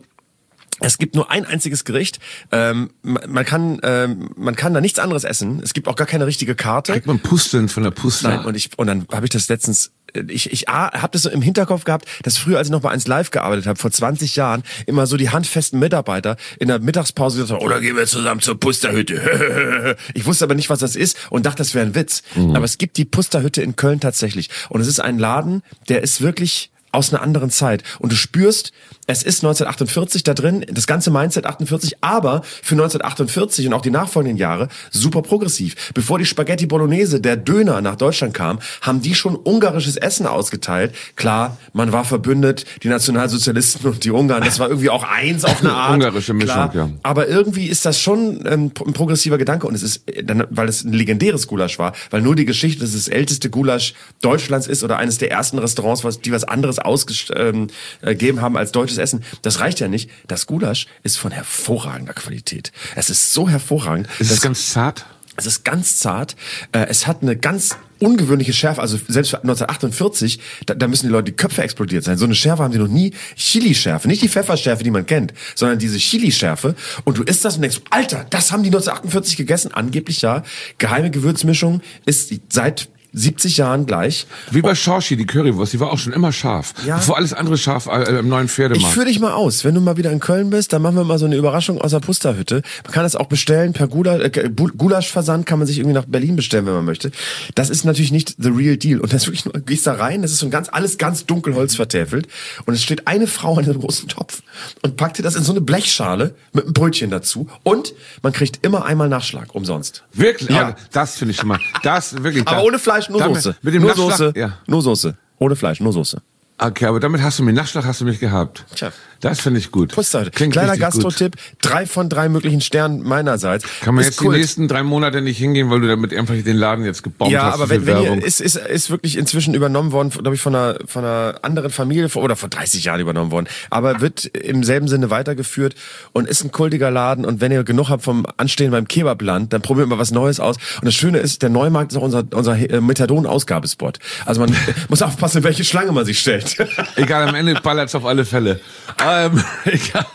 es gibt nur ein einziges Gericht. Ähm, man man kann, ähm, man kann da nichts anderes essen. Es gibt auch gar keine richtige Karte. Kriegt man Pusteln von der Pusta? Nein, und ich und dann habe ich das letztens. Ich, ich habe das so im Hinterkopf gehabt, dass früher, als ich noch bei eins Live gearbeitet habe, vor zwanzig Jahren, immer so die handfesten Mitarbeiter in der Mittagspause gesagt haben, oder gehen wir zusammen zur Pusterhütte. Ich wusste aber nicht, was das ist und dachte, das wäre ein Witz. Mhm. Aber es gibt die Pusterhütte in Köln tatsächlich. Und es ist ein Laden, der ist wirklich aus einer anderen Zeit. Und du spürst, es ist neunzehnhundertachtundvierzig da drin, das ganze Mindset achtundvierzig, aber für neunzehnhundertachtundvierzig und auch die nachfolgenden Jahre super progressiv. Bevor die Spaghetti Bolognese, der Döner, nach Deutschland kam, haben die schon ungarisches Essen ausgeteilt. Klar, man war verbündet, die Nationalsozialisten und die Ungarn, das war irgendwie auch eins auf eine Art. Ungarische Mischung, klar, ja. Aber irgendwie ist das schon ähm, ein progressiver Gedanke und es ist, dann, weil es ein legendäres Gulasch war, weil nur die Geschichte, dass es das älteste Gulasch Deutschlands ist oder eines der ersten Restaurants, was, die was anderes ausgegeben ähm, haben als deutsches Essen. Das reicht ja nicht. Das Gulasch ist von hervorragender Qualität. Es ist so hervorragend. Ist es ganz zart? Es ist ganz zart. Es hat eine ganz ungewöhnliche Schärfe. Also selbst für neunzehnhundertachtundvierzig, da, da müssen die Leute die Köpfe explodiert sein. So eine Schärfe haben die noch nie. Chili-Schärfe, nicht die Pfefferschärfe, die man kennt, sondern diese Chili-Schärfe. Und du isst das und denkst, Alter, das haben die neunzehnhundertachtundvierzig gegessen. Angeblich ja. Geheime Gewürzmischung ist seit siebzig Jahren gleich. Wie bei Schorschi, die Currywurst, die war auch schon immer scharf. Ja. Bevor alles andere scharf äh, im neuen Pferdemarkt. Ich führe dich mal aus. Wenn du mal wieder in Köln bist, dann machen wir mal so eine Überraschung aus der Pusterhütte. Man kann das auch bestellen per Gula- äh, Gulaschversand, kann man sich irgendwie nach Berlin bestellen, wenn man möchte. Das ist natürlich nicht the real deal. Und das ist wirklich, du gehst da rein, das ist so ein ganz, alles ganz dunkel Holz vertäfelt. Und es steht eine Frau in einem großen Topf und packt dir das in so eine Blechschale mit einem Brötchen dazu. Und man kriegt immer einmal Nachschlag, umsonst. Wirklich? Ja. Ah, das finde ich schon mal. Das wirklich. Aber da, ohne Fleisch, nur damit, Soße. Mit dem nur Nachschlag, Soße, ja. nur Soße. Ohne Fleisch, nur Soße. Okay, aber damit hast du mich, Nachschlag hast du mich gehabt. Tja. Das finde ich gut. Pusterhütte. Klingt Kleiner richtig gut. Gastro-Tipp, drei von drei möglichen Sternen meinerseits. Kann man Ist jetzt Kult. die nächsten drei Monate nicht hingehen, weil du damit einfach den Laden jetzt gebombt Ja, hast. aber so wenn, viel wenn Werbung. ihr, ist, ist, ist wirklich inzwischen übernommen worden, glaube ich, von einer, von einer anderen Familie, vor- oder vor dreißig Jahren übernommen worden, aber wird im selben Sinne weitergeführt und ist ein kultiger Laden und wenn ihr genug habt vom Anstehen beim Kebabland, dann probiert mal was Neues aus und das Schöne ist, der Neumarkt ist auch unser, unser äh, Methadon-Ausgabespot. Also man muss aufpassen, welche Schlange man sich stellt. Egal, am Ende ballert's auf alle Fälle. Ähm, egal.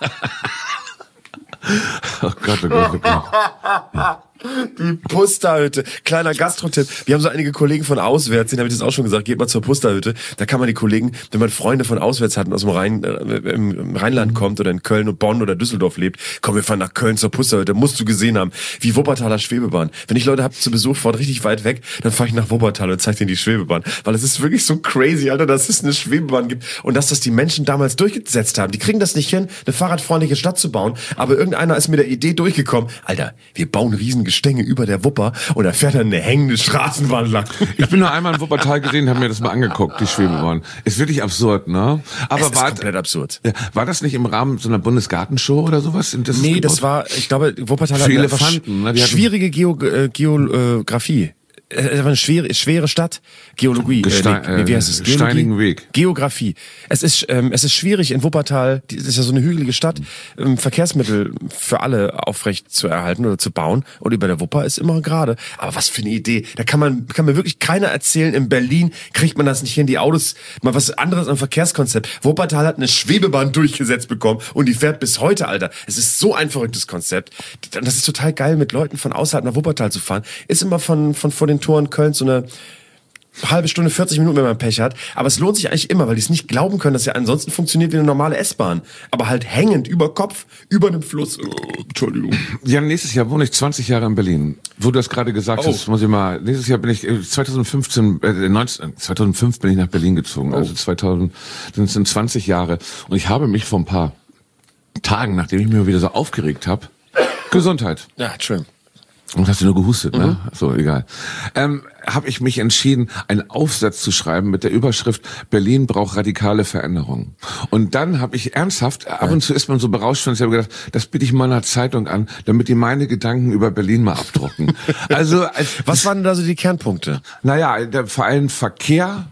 Oh Gott, oh Gott, oh Gott. Die Pusterhütte. Kleiner Gastro-Tipp. Wir haben so einige Kollegen von auswärts, denen habe ich das auch schon gesagt, geht mal zur Pusterhütte. Da kann man die Kollegen, wenn man Freunde von auswärts hat und aus dem Rhein, äh, im Rheinland kommt oder in Köln und Bonn oder Düsseldorf lebt, komm, wir fahren nach Köln zur Pusterhütte. Musst du gesehen haben. Wie Wuppertaler Schwebebahn. Wenn ich Leute habe zu Besuch von richtig weit weg, dann fahre ich nach Wuppertal und zeige denen die Schwebebahn. Weil es ist wirklich so crazy, Alter, dass es eine Schwebebahn gibt und dass das die Menschen damals durchgesetzt haben. Die kriegen das nicht hin, eine fahrradfreundliche Stadt zu bauen, aber irgendeiner ist mit der Idee durchgekommen. Alter, wir bauen riesen Gestänge über der Wupper und da fährt dann eine hängende Straßenbahn lang. Ich bin nur einmal in Wuppertal gesehen, habe mir das mal angeguckt, die Schwebebahn. Ist wirklich absurd, ne? Aber Es ist war, komplett absurd. ja, war das nicht im Rahmen so einer Bundesgartenshow oder sowas? Das ist Nee, gebaut? das war, ich glaube, Wuppertal Für hat eine einfach Elefanten, ne? Die hatten- schwierige Geo, äh, Geografie. Es war eine schwere, schwere Stadt. Geologie. Gestein- äh, nee, wie heißt es? äh, Geologie? steinigen Weg. Geografie. Es ist, ähm, es ist schwierig in Wuppertal, die- das ist ja so eine hügelige Stadt, ähm, Verkehrsmittel für alle aufrecht zu erhalten oder zu bauen. Und über der Wupper ist immer gerade. Aber was für eine Idee. Da kann man, kann mir wirklich keiner erzählen, in Berlin kriegt man das nicht hin. Die Autos, mal was anderes am Verkehrskonzept. Wuppertal hat eine Schwebebahn durchgesetzt bekommen und die fährt bis heute, Alter. Es ist so ein verrücktes Konzept. Das ist total geil, mit Leuten von außerhalb nach Wuppertal zu fahren. Ist immer von, von vor den Toren Kölns so eine halbe Stunde, vierzig Minuten, wenn man Pech hat. Aber es lohnt sich eigentlich immer, weil die es nicht glauben können, dass ja ansonsten funktioniert wie eine normale S-Bahn. Aber halt hängend, über Kopf, über einem Fluss. Oh, Entschuldigung. Ja, nächstes Jahr wohne ich zwanzig Jahre in Berlin. Wo du das gerade gesagt Oh. hast, muss ich mal, nächstes Jahr bin ich, äh, zweitausendfünfzehn, äh, neunzehn, zweitausendfünf bin ich nach Berlin gezogen. Also zweitausend, das sind zwanzig Jahre. Und ich habe mich vor ein paar Tagen, nachdem ich mich wieder so aufgeregt habe, Gesundheit. Ja, schön. Und hast du nur gehustet, ne? Mhm. So, egal. Ähm, habe ich mich entschieden, einen Aufsatz zu schreiben mit der Überschrift Berlin braucht radikale Veränderung. Und dann habe ich ernsthaft, ab und zu ist man so berauscht und ich habe gedacht, das biete ich mal einer Zeitung an, damit die meine Gedanken über Berlin mal abdrucken. Also, als, Was waren da so die Kernpunkte? naja, der, vor allem Verkehr,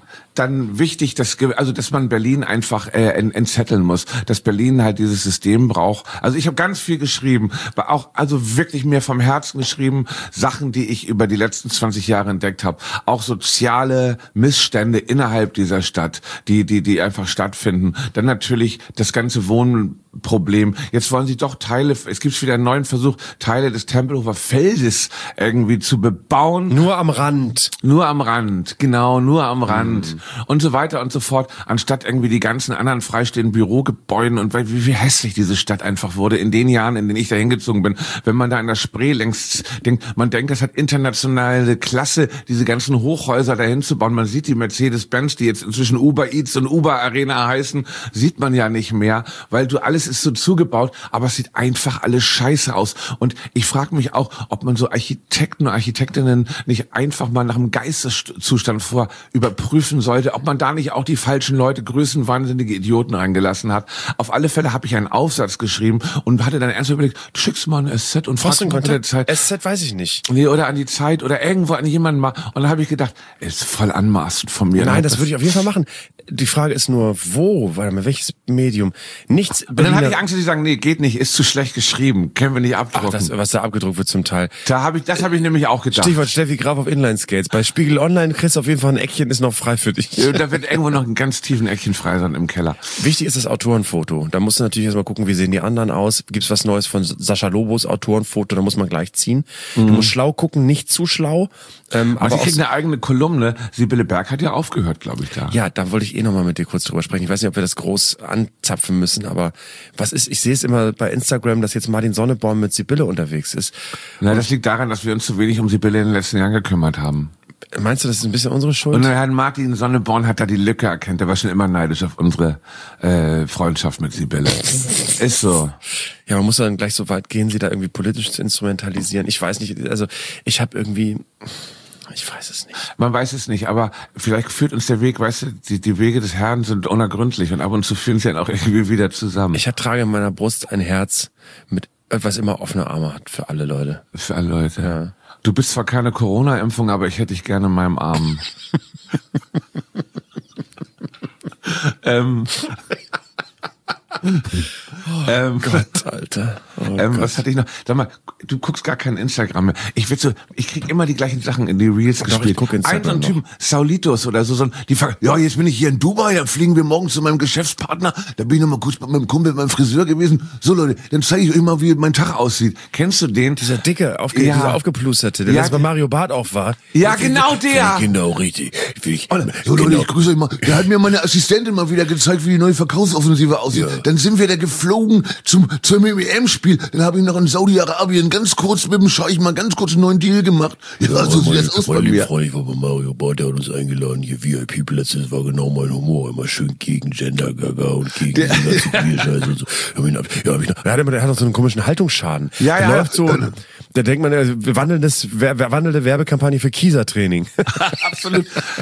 dann wichtig, dass also dass man Berlin einfach äh, entzetteln muss, dass Berlin halt dieses System braucht. Also ich habe ganz viel geschrieben, aber auch also wirklich mir vom Herzen geschrieben, Sachen, die ich über die letzten zwanzig Jahre entdeckt habe, auch soziale Missstände innerhalb dieser Stadt, die die die einfach stattfinden. Dann natürlich das ganze Wohnproblem. Jetzt wollen sie doch Teile, es gibt wieder einen neuen Versuch, Teile des Tempelhofer Feldes irgendwie zu bebauen. Nur am Rand. Nur am Rand, genau, nur am Rand. Mhm. Und so weiter und so fort, anstatt irgendwie die ganzen anderen freistehenden Bürogebäuden und wie, wie hässlich diese Stadt einfach wurde in den Jahren, in denen ich da hingezogen bin. Wenn man da in der Spree längst denkt, man denkt, das hat internationale Klasse, diese ganzen Hochhäuser dahin zu bauen. Man sieht die Mercedes-Benz, die jetzt inzwischen Uber Eats und Uber Arena heißen, sieht man ja nicht mehr, weil du alles ist so zugebaut, aber es sieht einfach alles scheiße aus. Und ich frage mich auch, ob man so Architekten und Architektinnen nicht einfach mal nach dem Geisteszustand vor überprüfen soll, ob man da nicht auch die falschen Leute, größenwahnsinnige Idioten reingelassen hat. Auf alle Fälle habe ich einen Aufsatz geschrieben und hatte dann ernsthaft überlegt, du schickst mal ein S Z und fragst mal der Zeit. S Z weiß ich nicht. Nee, oder an die Zeit oder irgendwo an jemanden mal. Und dann habe ich gedacht, ist voll anmaßend von mir. Nein, das, das würde ich auf jeden Fall machen. Die Frage ist nur, wo? Warte mal, welches Medium? Nichts. Und dann hatte ich Angst, dass die sagen, nee, geht nicht, ist zu schlecht geschrieben, können wir nicht abdrucken. Ach, das, was da abgedruckt wird zum Teil. Da habe ich, das habe ich nämlich auch gedacht. Stichwort Steffi Graf auf Inline-Skates. Bei Spiegel Online kriegst du auf jeden Fall ein Eckchen, ist noch frei für dich. Ja, da wird irgendwo noch ein ganz tiefen Eckchen frei sein im Keller. Wichtig ist das Autorenfoto. Da musst du natürlich erstmal gucken, wie sehen die anderen aus. Gibt's was Neues von Sascha Lobos Autorenfoto? Da muss man gleich ziehen. Mhm. Du musst schlau gucken, nicht zu schlau. Ähm, aber sie kriegt eine eigene Kolumne. Sibylle Berg hat ja aufgehört, glaube ich, da. Ja, da wollte ich eh nochmal mit dir kurz drüber sprechen. Ich weiß nicht, ob wir das groß anzapfen müssen, aber was ist, ich sehe es immer bei Instagram, dass jetzt Martin Sonneborn mit Sibylle unterwegs ist. Na, das liegt daran, dass wir uns zu wenig um Sibylle in den letzten Jahren gekümmert haben. Meinst du, das ist ein bisschen unsere Schuld? Und Herr Martin Sonneborn hat da die Lücke erkannt. Der war schon immer neidisch auf unsere äh, Freundschaft mit Sibylle. Ist so. Ja, man muss dann gleich so weit gehen, sie da irgendwie politisch zu instrumentalisieren. Ich weiß nicht, also ich habe irgendwie... Ich weiß es nicht. Man weiß es nicht, aber vielleicht führt uns der Weg, weißt du, die, die Wege des Herrn sind unergründlich und ab und zu führen sie dann auch irgendwie wieder zusammen. Ich trage in meiner Brust ein Herz mit was immer offene Arme hat für alle Leute. Für alle Leute. Ja. Du bist zwar keine Corona-Impfung, aber ich hätte dich gerne in meinem Arm. ähm... Oh ähm, Gott, Alter. Oh ähm, Gott. Was hatte ich noch? Sag mal, du guckst gar kein Instagram mehr. Ich will so, ich krieg immer die gleichen Sachen in die Reels Doch, gespielt. ich guck Instagram Ein so ein Typen, Saulitos oder so, so ein, die fragen, ja, jetzt bin ich hier in Dubai, dann fliegen wir morgen zu meinem Geschäftspartner, da bin ich noch mal kurz mit meinem Kumpel beim Friseur gewesen. So Leute, dann zeige ich euch mal, wie mein Tag aussieht. Kennst du den? Dieser dicke, aufge ja. dieser aufgeplusterte, der ja, jetzt bei Mario Barth auch war. Ja, genau der. Genau, richtig. Ich, oh, so Leute, ich grüße euch mal. Der hat mir meine Assistentin mal wieder gezeigt, wie die neue Verkaufsoffensive aussieht. Ja. Dann sind wir da geflogen zum, zum W M-Spiel. Dann habe ich noch in Saudi-Arabien ganz kurz mit dem Scheich mal ganz kurz einen neuen Deal gemacht. Ja, ja so sieht das aus bei mir. Ich war bei Mario Barth, der hat uns eingeladen, hier V I P-Plätze, das war genau mein Humor. Immer schön gegen Gender-Gaga und gegen die ganze Queer-Scheiße und so. Ja, hab ich noch, der hat immer, der hat auch so einen komischen Haltungsschaden. Ja, der ja. läuft so, da denkt man, wir wandeln das, wir wandelte Werbekampagne für Kieser-Training. Absolut.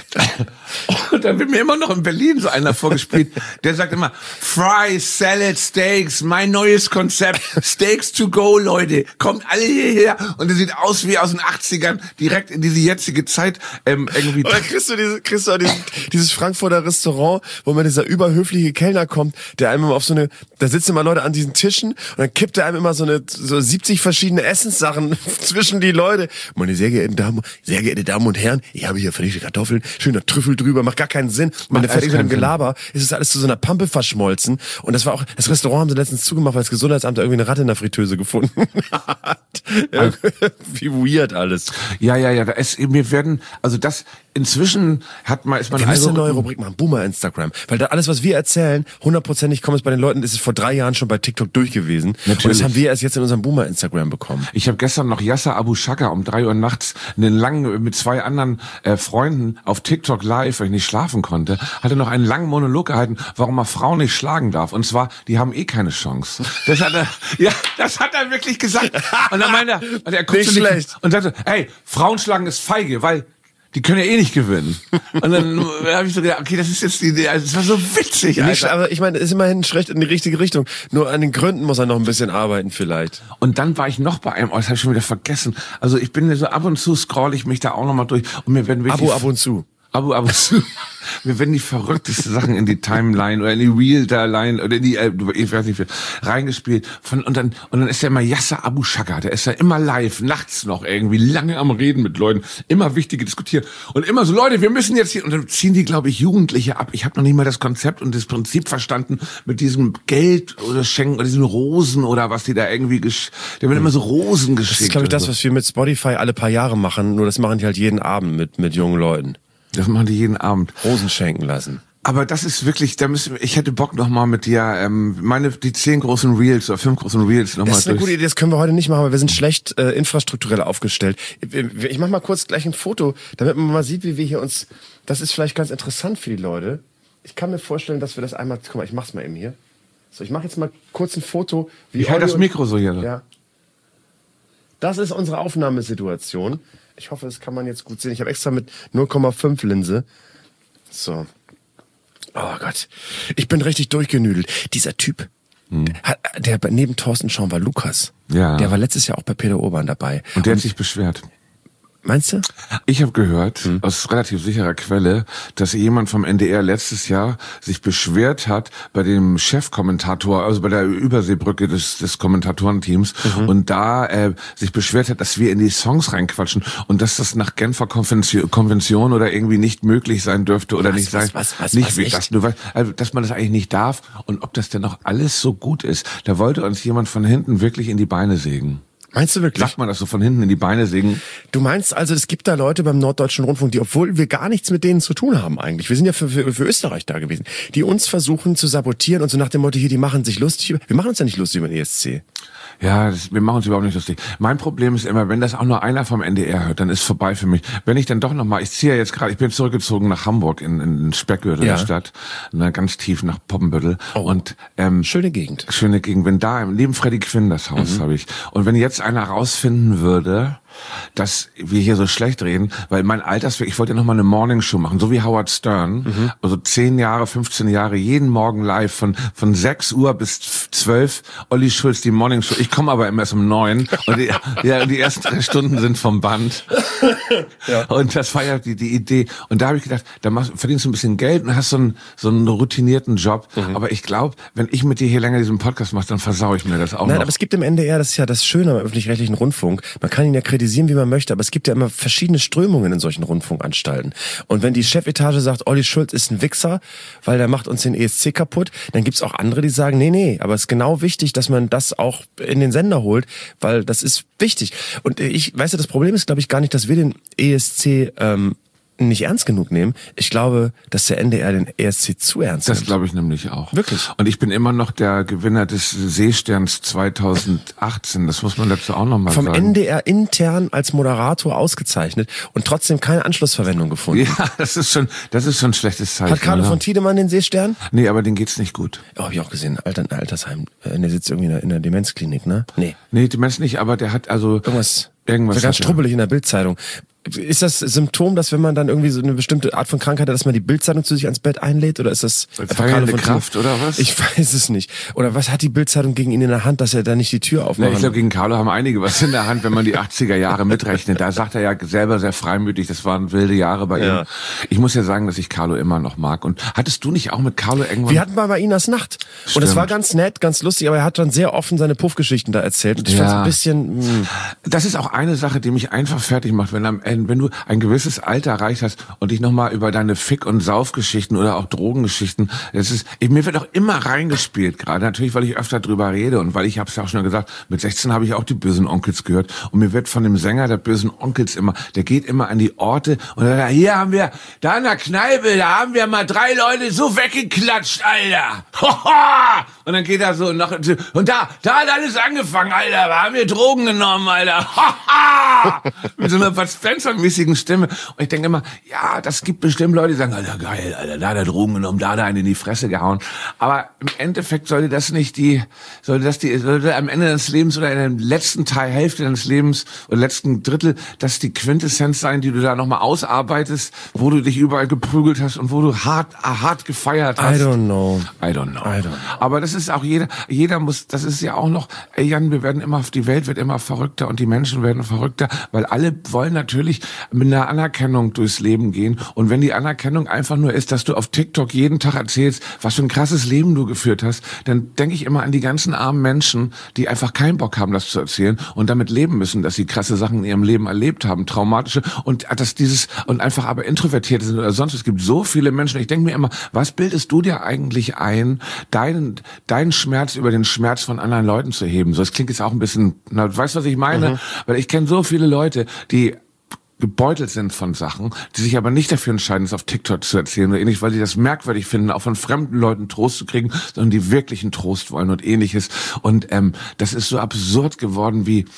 Und dann wird mir immer noch in Berlin so einer vorgespielt, der sagt immer, Fries, Salad, Steaks, mein neues Konzept, Steaks to go, Leute, kommt alle hierher. Und der sieht aus wie aus den achtzigern, direkt in diese jetzige Zeit ähm, irgendwie. Oder kriegst du, diese, kriegst du auch dieses, dieses Frankfurter Restaurant, wo man dieser überhöfliche Kellner kommt, der einem immer auf so eine, da sitzen immer Leute an diesen Tischen und dann kippt er einem immer so eine so siebzig verschiedene Essenssachen zwischen die Leute. Meine sehr geehrten Damen, sehr geehrte Damen und Herren, ich habe hier vernichtete Kartoffeln, schöner Trüffel drüber, macht gar keinen Sinn. Und der fertig mit dem Gelaber ist es alles zu so einer Pampe verschmolzen. Und das war auch, das Restaurant haben sie letztens zugemacht, weil das Gesundheitsamt da irgendwie eine Ratte in der Fritteuse gefunden hat. Wie weird alles. Ja, ja, ja, da ist, wir werden, also das, inzwischen hat man, ist man wir müssen also, eine neue Rubrik machen, Boomer Instagram. Weil da alles, was wir erzählen, hundertprozentig kommt es bei den Leuten, ist es vor drei Jahren schon bei TikTok durch gewesen. Natürlich. Und das haben wir erst jetzt in unserem Boomer Instagram bekommen. Ich habe gestern noch Yasser Abu Shaka um drei Uhr nachts einen langen, mit zwei anderen äh, Freunden auf TikTok live, weil ich nicht schlafen konnte, hatte noch einen langen Monolog gehalten, warum man Frauen nicht schlagen darf. Und zwar, die haben eh keine Chance. Das hat er, ja, das hat er wirklich gesagt. Und dann meinte er, und er guckte nicht schlecht. und sagte, hey, Frauen schlagen ist feige, weil die können ja eh nicht gewinnen. Und dann habe ich so gedacht, okay, das ist jetzt die Idee. Also, das war so witzig, Alter. Nicht, aber ich meine, ist immerhin ein Schritt in die richtige Richtung. Nur an den Gründen muss er noch ein bisschen arbeiten vielleicht. Und dann war ich noch bei einem, oh, das habe ich schon wieder vergessen. Also ich bin so ab und zu scroll ich mich da auch noch mal durch und mir werden wirklich Abo ab und zu. Abu Abu wir werden die verrücktesten Sachen in die Timeline oder in die Real-Line oder in die, äh, ich weiß nicht, reingespielt. Von, und dann, und dann ist der immer Yasser Abu Shaka, der ist ja immer live, nachts noch irgendwie, lange am Reden mit Leuten, immer wichtige diskutieren. Und immer so, Leute, wir müssen jetzt hier, und dann ziehen die, glaube ich, Jugendliche ab. Ich habe noch nicht mal das Konzept und das Prinzip verstanden mit diesem Geld oder Schenken oder diesen Rosen oder was die da irgendwie, gesch- der wird immer so Rosen geschickt. Das ist, glaube ich, das, was wir mit Spotify alle paar Jahre machen, nur das machen die halt jeden Abend mit, mit jungen Leuten. Das machen die jeden Abend. Rosen schenken lassen. Aber das ist wirklich, da müssen wir, ich hätte Bock noch mal mit dir, ähm, meine, die zehn großen Reels oder fünf großen Reels noch mal durch. Das ist eine gute Idee, das können wir heute nicht machen, weil wir sind schlecht äh, infrastrukturell aufgestellt. Ich mach mal kurz gleich ein Foto, damit man mal sieht, wie wir hier uns, das ist vielleicht ganz interessant für die Leute. Ich kann mir vorstellen, dass wir das einmal, guck mal, ich mach's mal eben hier. So, ich mache jetzt mal kurz ein Foto. Wie ich halte das Mikro so hier. Ja. Das ist unsere Aufnahmesituation. Ich hoffe, das kann man jetzt gut sehen. Ich habe extra mit null Komma fünf Linse. So. Oh Gott. Ich bin richtig durchgenüdelt. Dieser Typ, hm. hat, der neben Thorsten Schaum war Lukas. Ja. Der war letztes Jahr auch bei Peter Urban dabei. Und der Und, hat sich beschwert. Meinst du? Ich habe gehört, hm. aus relativ sicherer Quelle, dass jemand vom N D R letztes Jahr sich beschwert hat bei dem Chefkommentator, also bei der Überseebrücke des, des Kommentatorenteams, mhm. und da äh, sich beschwert hat, dass wir in die Songs reinquatschen und dass das nach Genfer Konvention, Konvention oder irgendwie nicht möglich sein dürfte oder was, nicht sein, was, was, was, nicht was, wie, dass, du weißt, also, dass man das eigentlich nicht darf und ob das denn noch alles so gut ist. Da wollte uns jemand von hinten wirklich in die Beine sägen. Meinst du wirklich? Sagt man das so von hinten in die Beine sägen? Du meinst also, es gibt da Leute beim Norddeutschen Rundfunk, die, obwohl wir gar nichts mit denen zu tun haben eigentlich, wir sind ja für, für, für Österreich da gewesen, die uns versuchen zu sabotieren und so nach dem Motto, hier, die machen sich lustig über, wir machen uns ja nicht lustig über den E S C. Ja, das, wir machen uns überhaupt nicht lustig. Mein Problem ist immer, wenn das auch nur einer vom N D R hört, dann ist vorbei für mich. Wenn ich dann doch nochmal, ich ziehe ja jetzt gerade, ich bin zurückgezogen nach Hamburg in, in den Speckgürtel ja. der Stadt, ne, ganz tief nach Poppenbüttel. Oh, und ähm, schöne Gegend. Schöne Gegend. Wenn da, neben Freddy Quinn das Haus mhm. habe ich. Und wenn jetzt einer rausfinden würde, dass wir hier so schlecht reden, weil mein Altersweg, ich wollte ja noch mal eine Morningshow machen, so wie Howard Stern, mhm. also zehn Jahre, fünfzehn Jahre, jeden Morgen live von von sechs Uhr bis zwölf, Olli Schulz, die Morningshow. Ich komme aber immer erst um neun und die, ja, die ersten drei Stunden sind vom Band. Ja. Und das war ja die, die Idee. Und da habe ich gedacht, da machst, verdienst du ein bisschen Geld und hast so einen, so einen routinierten Job. Mhm. Aber ich glaube, wenn ich mit dir hier länger diesen Podcast mache, dann versaue ich mir das auch Nein, noch. aber es gibt im N D R, das ist ja das Schöne am öffentlich-rechtlichen Rundfunk, man kann ihn ja kritisieren, wie man möchte, aber es gibt ja immer verschiedene Strömungen in solchen Rundfunkanstalten. Und wenn die Chefetage sagt, Olli Schulz ist ein Wichser, weil der macht uns den E S C kaputt, dann gibt's auch andere, die sagen, nee, nee, aber es ist genau wichtig, dass man das auch in den Sender holt, weil das ist wichtig. Und ich, weißt du, das Problem ist, glaube ich, gar nicht, dass wir den E S C ähm, nicht ernst genug nehmen. Ich glaube, dass der N D R den E S C zu ernst nimmt. Das glaube ich nämlich auch. Wirklich. Und ich bin immer noch der Gewinner des Seesterns zweitausendachtzehn. Das muss man dazu auch noch mal Vom sagen. Vom N D R intern als Moderator ausgezeichnet und trotzdem keine Anschlussverwendung gefunden. Ja, das ist schon, das ist schon ein schlechtes Zeichen. Hat Carlo oder? von Tiedemann den Seestern? Nee, aber den geht's nicht gut. Oh, hab ich auch gesehen. Alter, in Altersheim. Der sitzt irgendwie in der, in der Demenzklinik, ne? Nee. Nee, Demenz nicht, aber der hat also irgendwas, irgendwas so ganz strubbelig in der Bildzeitung. Ist das Symptom, dass wenn man dann irgendwie so eine bestimmte Art von Krankheit hat, dass man die Bildzeitung zu sich ans Bett einlädt? Oder ist das verheilende Kraft oder was? Ich weiß es nicht. Oder was hat die Bildzeitung gegen ihn in der Hand, dass er da nicht die Tür aufmacht? Nee, ich glaube, gegen Carlo haben einige was in der Hand, wenn man die achtziger Jahre mitrechnet. Da sagt er ja selber sehr freimütig, das waren wilde Jahre bei ja. ihm. Ich muss ja sagen, dass ich Carlo immer noch mag. Und hattest du nicht auch mit Carlo irgendwann... Wir hatten mal bei Inas Nacht. Stimmt. Und es war ganz nett, ganz lustig, aber er hat dann sehr offen seine Puffgeschichten da erzählt. Und ich ja. fand's ein bisschen... Mh. Das ist auch eine Sache, die mich einfach fertig macht, wenn am Ende, wenn du ein gewisses Alter erreicht hast und dich nochmal über deine Fick- und Saufgeschichten oder auch Drogengeschichten, das ist, mir wird auch immer reingespielt gerade, natürlich, weil ich öfter drüber rede und weil ich, hab's ja auch schon gesagt, mit sechzehn habe ich auch die bösen Onkels gehört und mir wird von dem Sänger der bösen Onkels immer, der geht immer an die Orte und dann, hier haben wir, da in der Kneipe, da haben wir mal drei Leute so weggeklatscht, Alter. Und dann geht er so und noch, und da, da hat alles angefangen, Alter, da haben wir Drogen genommen, Alter. Mit so einer Bud Spencer-mäßigen Stimme. Und ich denke immer, ja, das gibt bestimmt Leute, die sagen, Alter, geil, Alter, da hat er Drogen genommen, da hat er einen in die Fresse gehauen. Aber im Endeffekt sollte das nicht die, sollte das die, sollte am Ende des Lebens oder in der letzten Teil, Hälfte deines Lebens oder letzten Drittel, das die Quintessenz sein, die du da nochmal ausarbeitest, wo du dich überall geprügelt hast und wo du hart, hart gefeiert hast. I don't know. I don't know. I don't know. Aber das ist auch jeder, jeder muss, das ist ja auch noch, ey Jan, wir werden immer, die Welt wird immer verrückter und die Menschen werden verrückter, weil alle wollen natürlich wirklich mit einer Anerkennung durchs Leben gehen. Und wenn die Anerkennung einfach nur ist, dass du auf TikTok jeden Tag erzählst, was für ein krasses Leben du geführt hast, dann denke ich immer an die ganzen armen Menschen, die einfach keinen Bock haben, das zu erzählen und damit leben müssen, dass sie krasse Sachen in ihrem Leben erlebt haben, traumatische und dass dieses und einfach aber introvertiert sind oder sonst. Es gibt so viele Menschen. Ich denke mir immer, was bildest du dir eigentlich ein, deinen deinen Schmerz über den Schmerz von anderen Leuten zu heben? So, es klingt jetzt auch ein bisschen, na, weißt du, was ich meine? Mhm. Weil ich kenne so viele Leute, die gebeutelt sind von Sachen, die sich aber nicht dafür entscheiden, es auf TikTok zu erzählen oder ähnlich, weil sie das merkwürdig finden, auch von fremden Leuten Trost zu kriegen, sondern die wirklichen Trost wollen und ähnliches. Und ähm, das ist so absurd geworden, wie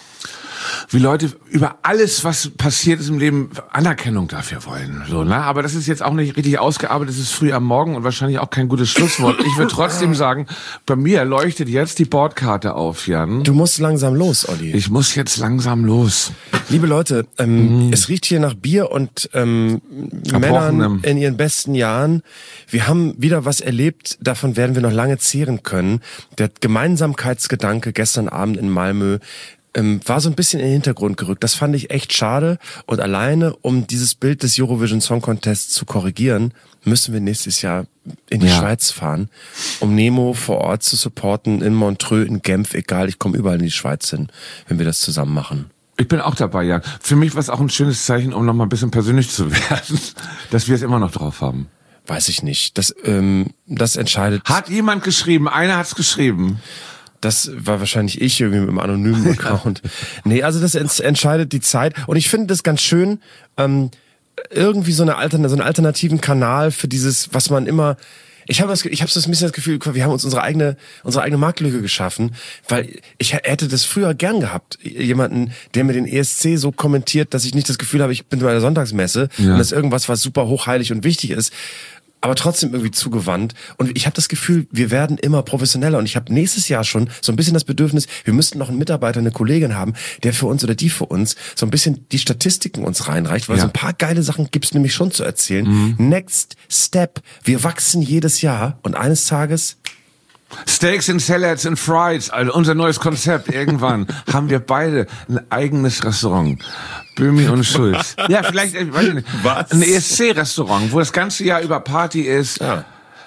wie Leute über alles, was passiert ist im Leben, Anerkennung dafür wollen. So, ne? Aber das ist jetzt auch nicht richtig ausgearbeitet, es ist früh am Morgen und wahrscheinlich auch kein gutes Schlusswort. Ich würde trotzdem sagen, bei mir leuchtet jetzt die Bordkarte auf, Jan. Du musst langsam los, Olli. Ich muss jetzt langsam los. Liebe Leute, ähm, mm. es riecht hier nach Bier und ähm, Männern in ihren besten Jahren. Wir haben wieder was erlebt, davon werden wir noch lange zehren können. Der Gemeinsamkeitsgedanke gestern Abend in Malmö Ähm, war so ein bisschen in den Hintergrund gerückt. Das fand ich echt schade. Und alleine, um dieses Bild des Eurovision Song Contest zu korrigieren, müssen wir nächstes Jahr in die ja. Schweiz fahren, um Nemo vor Ort zu supporten, in Montreux, in Genf, egal, ich komme überall in die Schweiz hin, wenn wir das zusammen machen. Ich bin auch dabei, ja. Für mich war es auch ein schönes Zeichen, um noch mal ein bisschen persönlich zu werden, dass wir es immer noch drauf haben. Weiß ich nicht. Das, ähm, das entscheidet... Hat jemand geschrieben? Einer hat's geschrieben. Das war wahrscheinlich ich irgendwie mit einem anonymen Account. Nee, also das entscheidet die Zeit. Und ich finde das ganz schön, ähm, irgendwie so, eine Altern- so einen alternativen Kanal für dieses, was man immer... Ich habe das, ich habe so ein bisschen das Gefühl, wir haben uns unsere eigene, unsere eigene Marktlücke geschaffen, weil ich hätte das früher gern gehabt. Jemanden, der mir den E S C so kommentiert, dass ich nicht das Gefühl habe, ich bin bei der Sonntagsmesse ja. und das ist irgendwas, was super hochheilig und wichtig ist, aber trotzdem irgendwie zugewandt. Und ich habe das Gefühl, wir werden immer professioneller. Und ich habe nächstes Jahr schon so ein bisschen das Bedürfnis, wir müssten noch einen Mitarbeiter, eine Kollegin haben, der für uns oder die für uns so ein bisschen die Statistiken uns reinreicht, weil ja. so ein paar geile Sachen gibt's nämlich schon zu erzählen. Mhm. Next Step. Wir wachsen jedes Jahr und eines Tages... Steaks and Salads and Fries, also unser neues Konzept. Irgendwann haben wir beide ein eigenes Restaurant. Böhmi und Schulz. Ja, vielleicht, ich weiß nicht. Was? Ein E S C-Restaurant, wo das ganze Jahr über Party ist. Ja.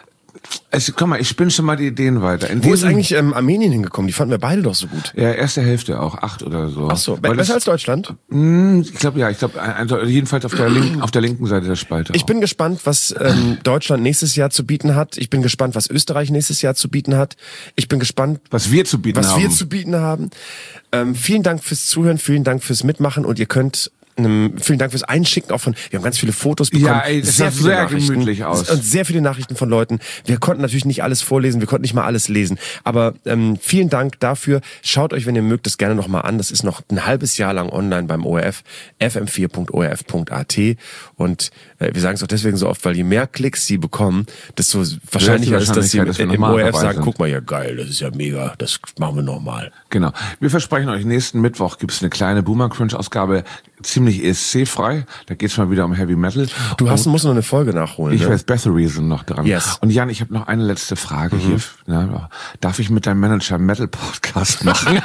Es, komm mal, ich spinne schon mal die Ideen weiter. In Wo ist eigentlich ähm, Armenien hingekommen? Die fanden wir beide doch so gut. Ja, erste Hälfte auch, acht oder so. Ach so, besser als Deutschland? Mh, ich glaube ja, ich glaube also jedenfalls auf der linken, auf der linken Seite der Spalte. Ich auch. bin gespannt, was ähm, Deutschland nächstes Jahr zu bieten hat. Ich bin gespannt, was Österreich nächstes Jahr zu bieten hat. Ich bin gespannt, was wir zu bieten was haben. wir zu bieten haben. Ähm, vielen Dank fürs Zuhören, vielen Dank fürs Mitmachen und ihr könnt Ähm, vielen Dank fürs Einschicken auch von, wir haben ganz viele Fotos bekommen. Ja, ey, das sehr sah viele sehr Nachrichten gemütlich aus. Und sehr viele Nachrichten von Leuten. Wir konnten natürlich nicht alles vorlesen, wir konnten nicht mal alles lesen. Aber ähm, vielen Dank dafür. Schaut euch, wenn ihr mögt, das gerne nochmal an. Das ist noch ein halbes Jahr lang online beim O R F, f m vier punkt o r f punkt a t. Und äh, wir sagen es auch deswegen so oft, weil je mehr Klicks sie bekommen, desto wahrscheinlicher ist, dass sie dass im O R F sagen, guck mal, ja geil, das ist ja mega, das machen wir nochmal. Genau. Wir versprechen euch, nächsten Mittwoch gibt's eine kleine Boomer Crunch Ausgabe, ziemlich E S C-frei. Da geht's mal wieder um Heavy Metal. Du hast, musst noch eine Folge nachholen. Ich ne? weiß, Bathory sind noch dran. Yes. Und Jan, ich habe noch eine letzte Frage mhm. hier. Na, darf ich mit deinem Manager einen Metal-Podcast machen?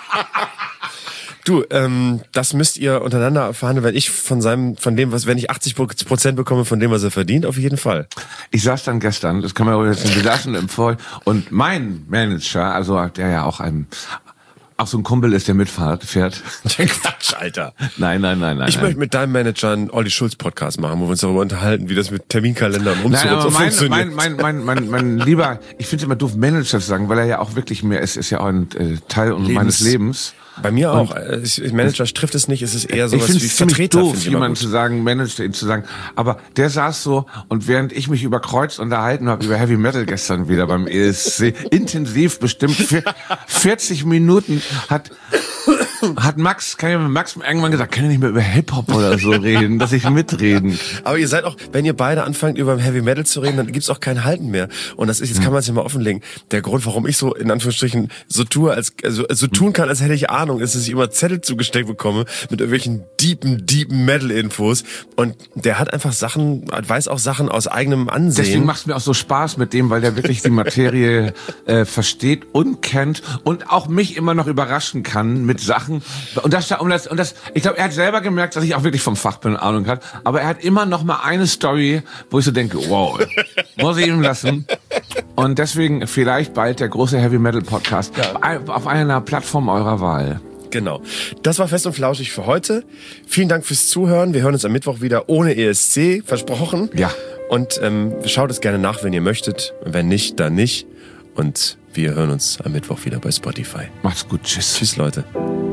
Du, ähm, das müsst ihr untereinander erfahren, wenn ich von seinem, von dem, was, wenn ich achtzig Prozent bekomme von dem, was er verdient, auf jeden Fall. Ich saß dann gestern, das kann man auch jetzt nicht, wir saßen im Vor und mein Manager, also der ja auch ein auch so ein Kumpel ist, der mitfährt. fährt. Quatsch, Alter. Nein, nein, nein, nein. Ich nein. möchte mit deinem Manager einen Olli Schulz Podcast machen, wo wir uns darüber unterhalten, wie das mit Terminkalendern und Nein, aber so mein, funktioniert. Mein, mein, mein, mein, mein lieber, ich finde es immer doof, Manager zu sagen, weil er ja auch wirklich mehr ist, ist ja auch ein äh, Teil Lebens. meines Lebens. Bei mir auch. Und Manager trifft es nicht, es ist eher sowas ich wie es ziemlich Vertreter. Doof, jemanden zu sagen, Manager ihn zu sagen. Aber der saß so und während ich mich über Kreuz unterhalten habe über Heavy Metal gestern wieder beim E S C, intensiv bestimmt vierzig Minuten hat hat Max, kann ich mit Max irgendwann gesagt, kann ich nicht mehr über Hip-Hop oder so reden, dass ich mitreden. Aber ihr seid auch, wenn ihr beide anfangt über Heavy Metal zu reden, dann gibt's auch kein Halten mehr. Und das ist, jetzt kann man es ja mal offenlegen, der Grund, warum ich so, in Anführungsstrichen, so tue, als, also, so tun kann, als hätte ich Ahnung Ahnung ist, dass ich immer Zettel zugesteckt bekomme mit irgendwelchen deepen, deepen Metal-Infos. Und der hat einfach Sachen, weiß auch Sachen aus eigenem Ansehen. Deswegen macht es mir auch so Spaß mit dem, weil der wirklich die Materie äh, versteht und kennt und auch mich immer noch überraschen kann mit Sachen. Und das, und das, und das ich glaube, er hat selber gemerkt, dass ich auch wirklich vom Fach bin, Ahnung hat. Aber er hat immer noch mal eine Story, wo ich so denke, wow, muss ich ihm lassen. Und deswegen vielleicht bald der große Heavy Metal Podcast ja. auf einer Plattform eurer Wahl. Genau. Das war Fest und Flauschig für heute. Vielen Dank fürs Zuhören. Wir hören uns am Mittwoch wieder ohne E S C, versprochen. Ja. Und ähm, schaut es gerne nach, wenn ihr möchtet. Wenn nicht, dann nicht. Und wir hören uns am Mittwoch wieder bei Spotify. Macht's gut. Tschüss. Tschüss, Leute.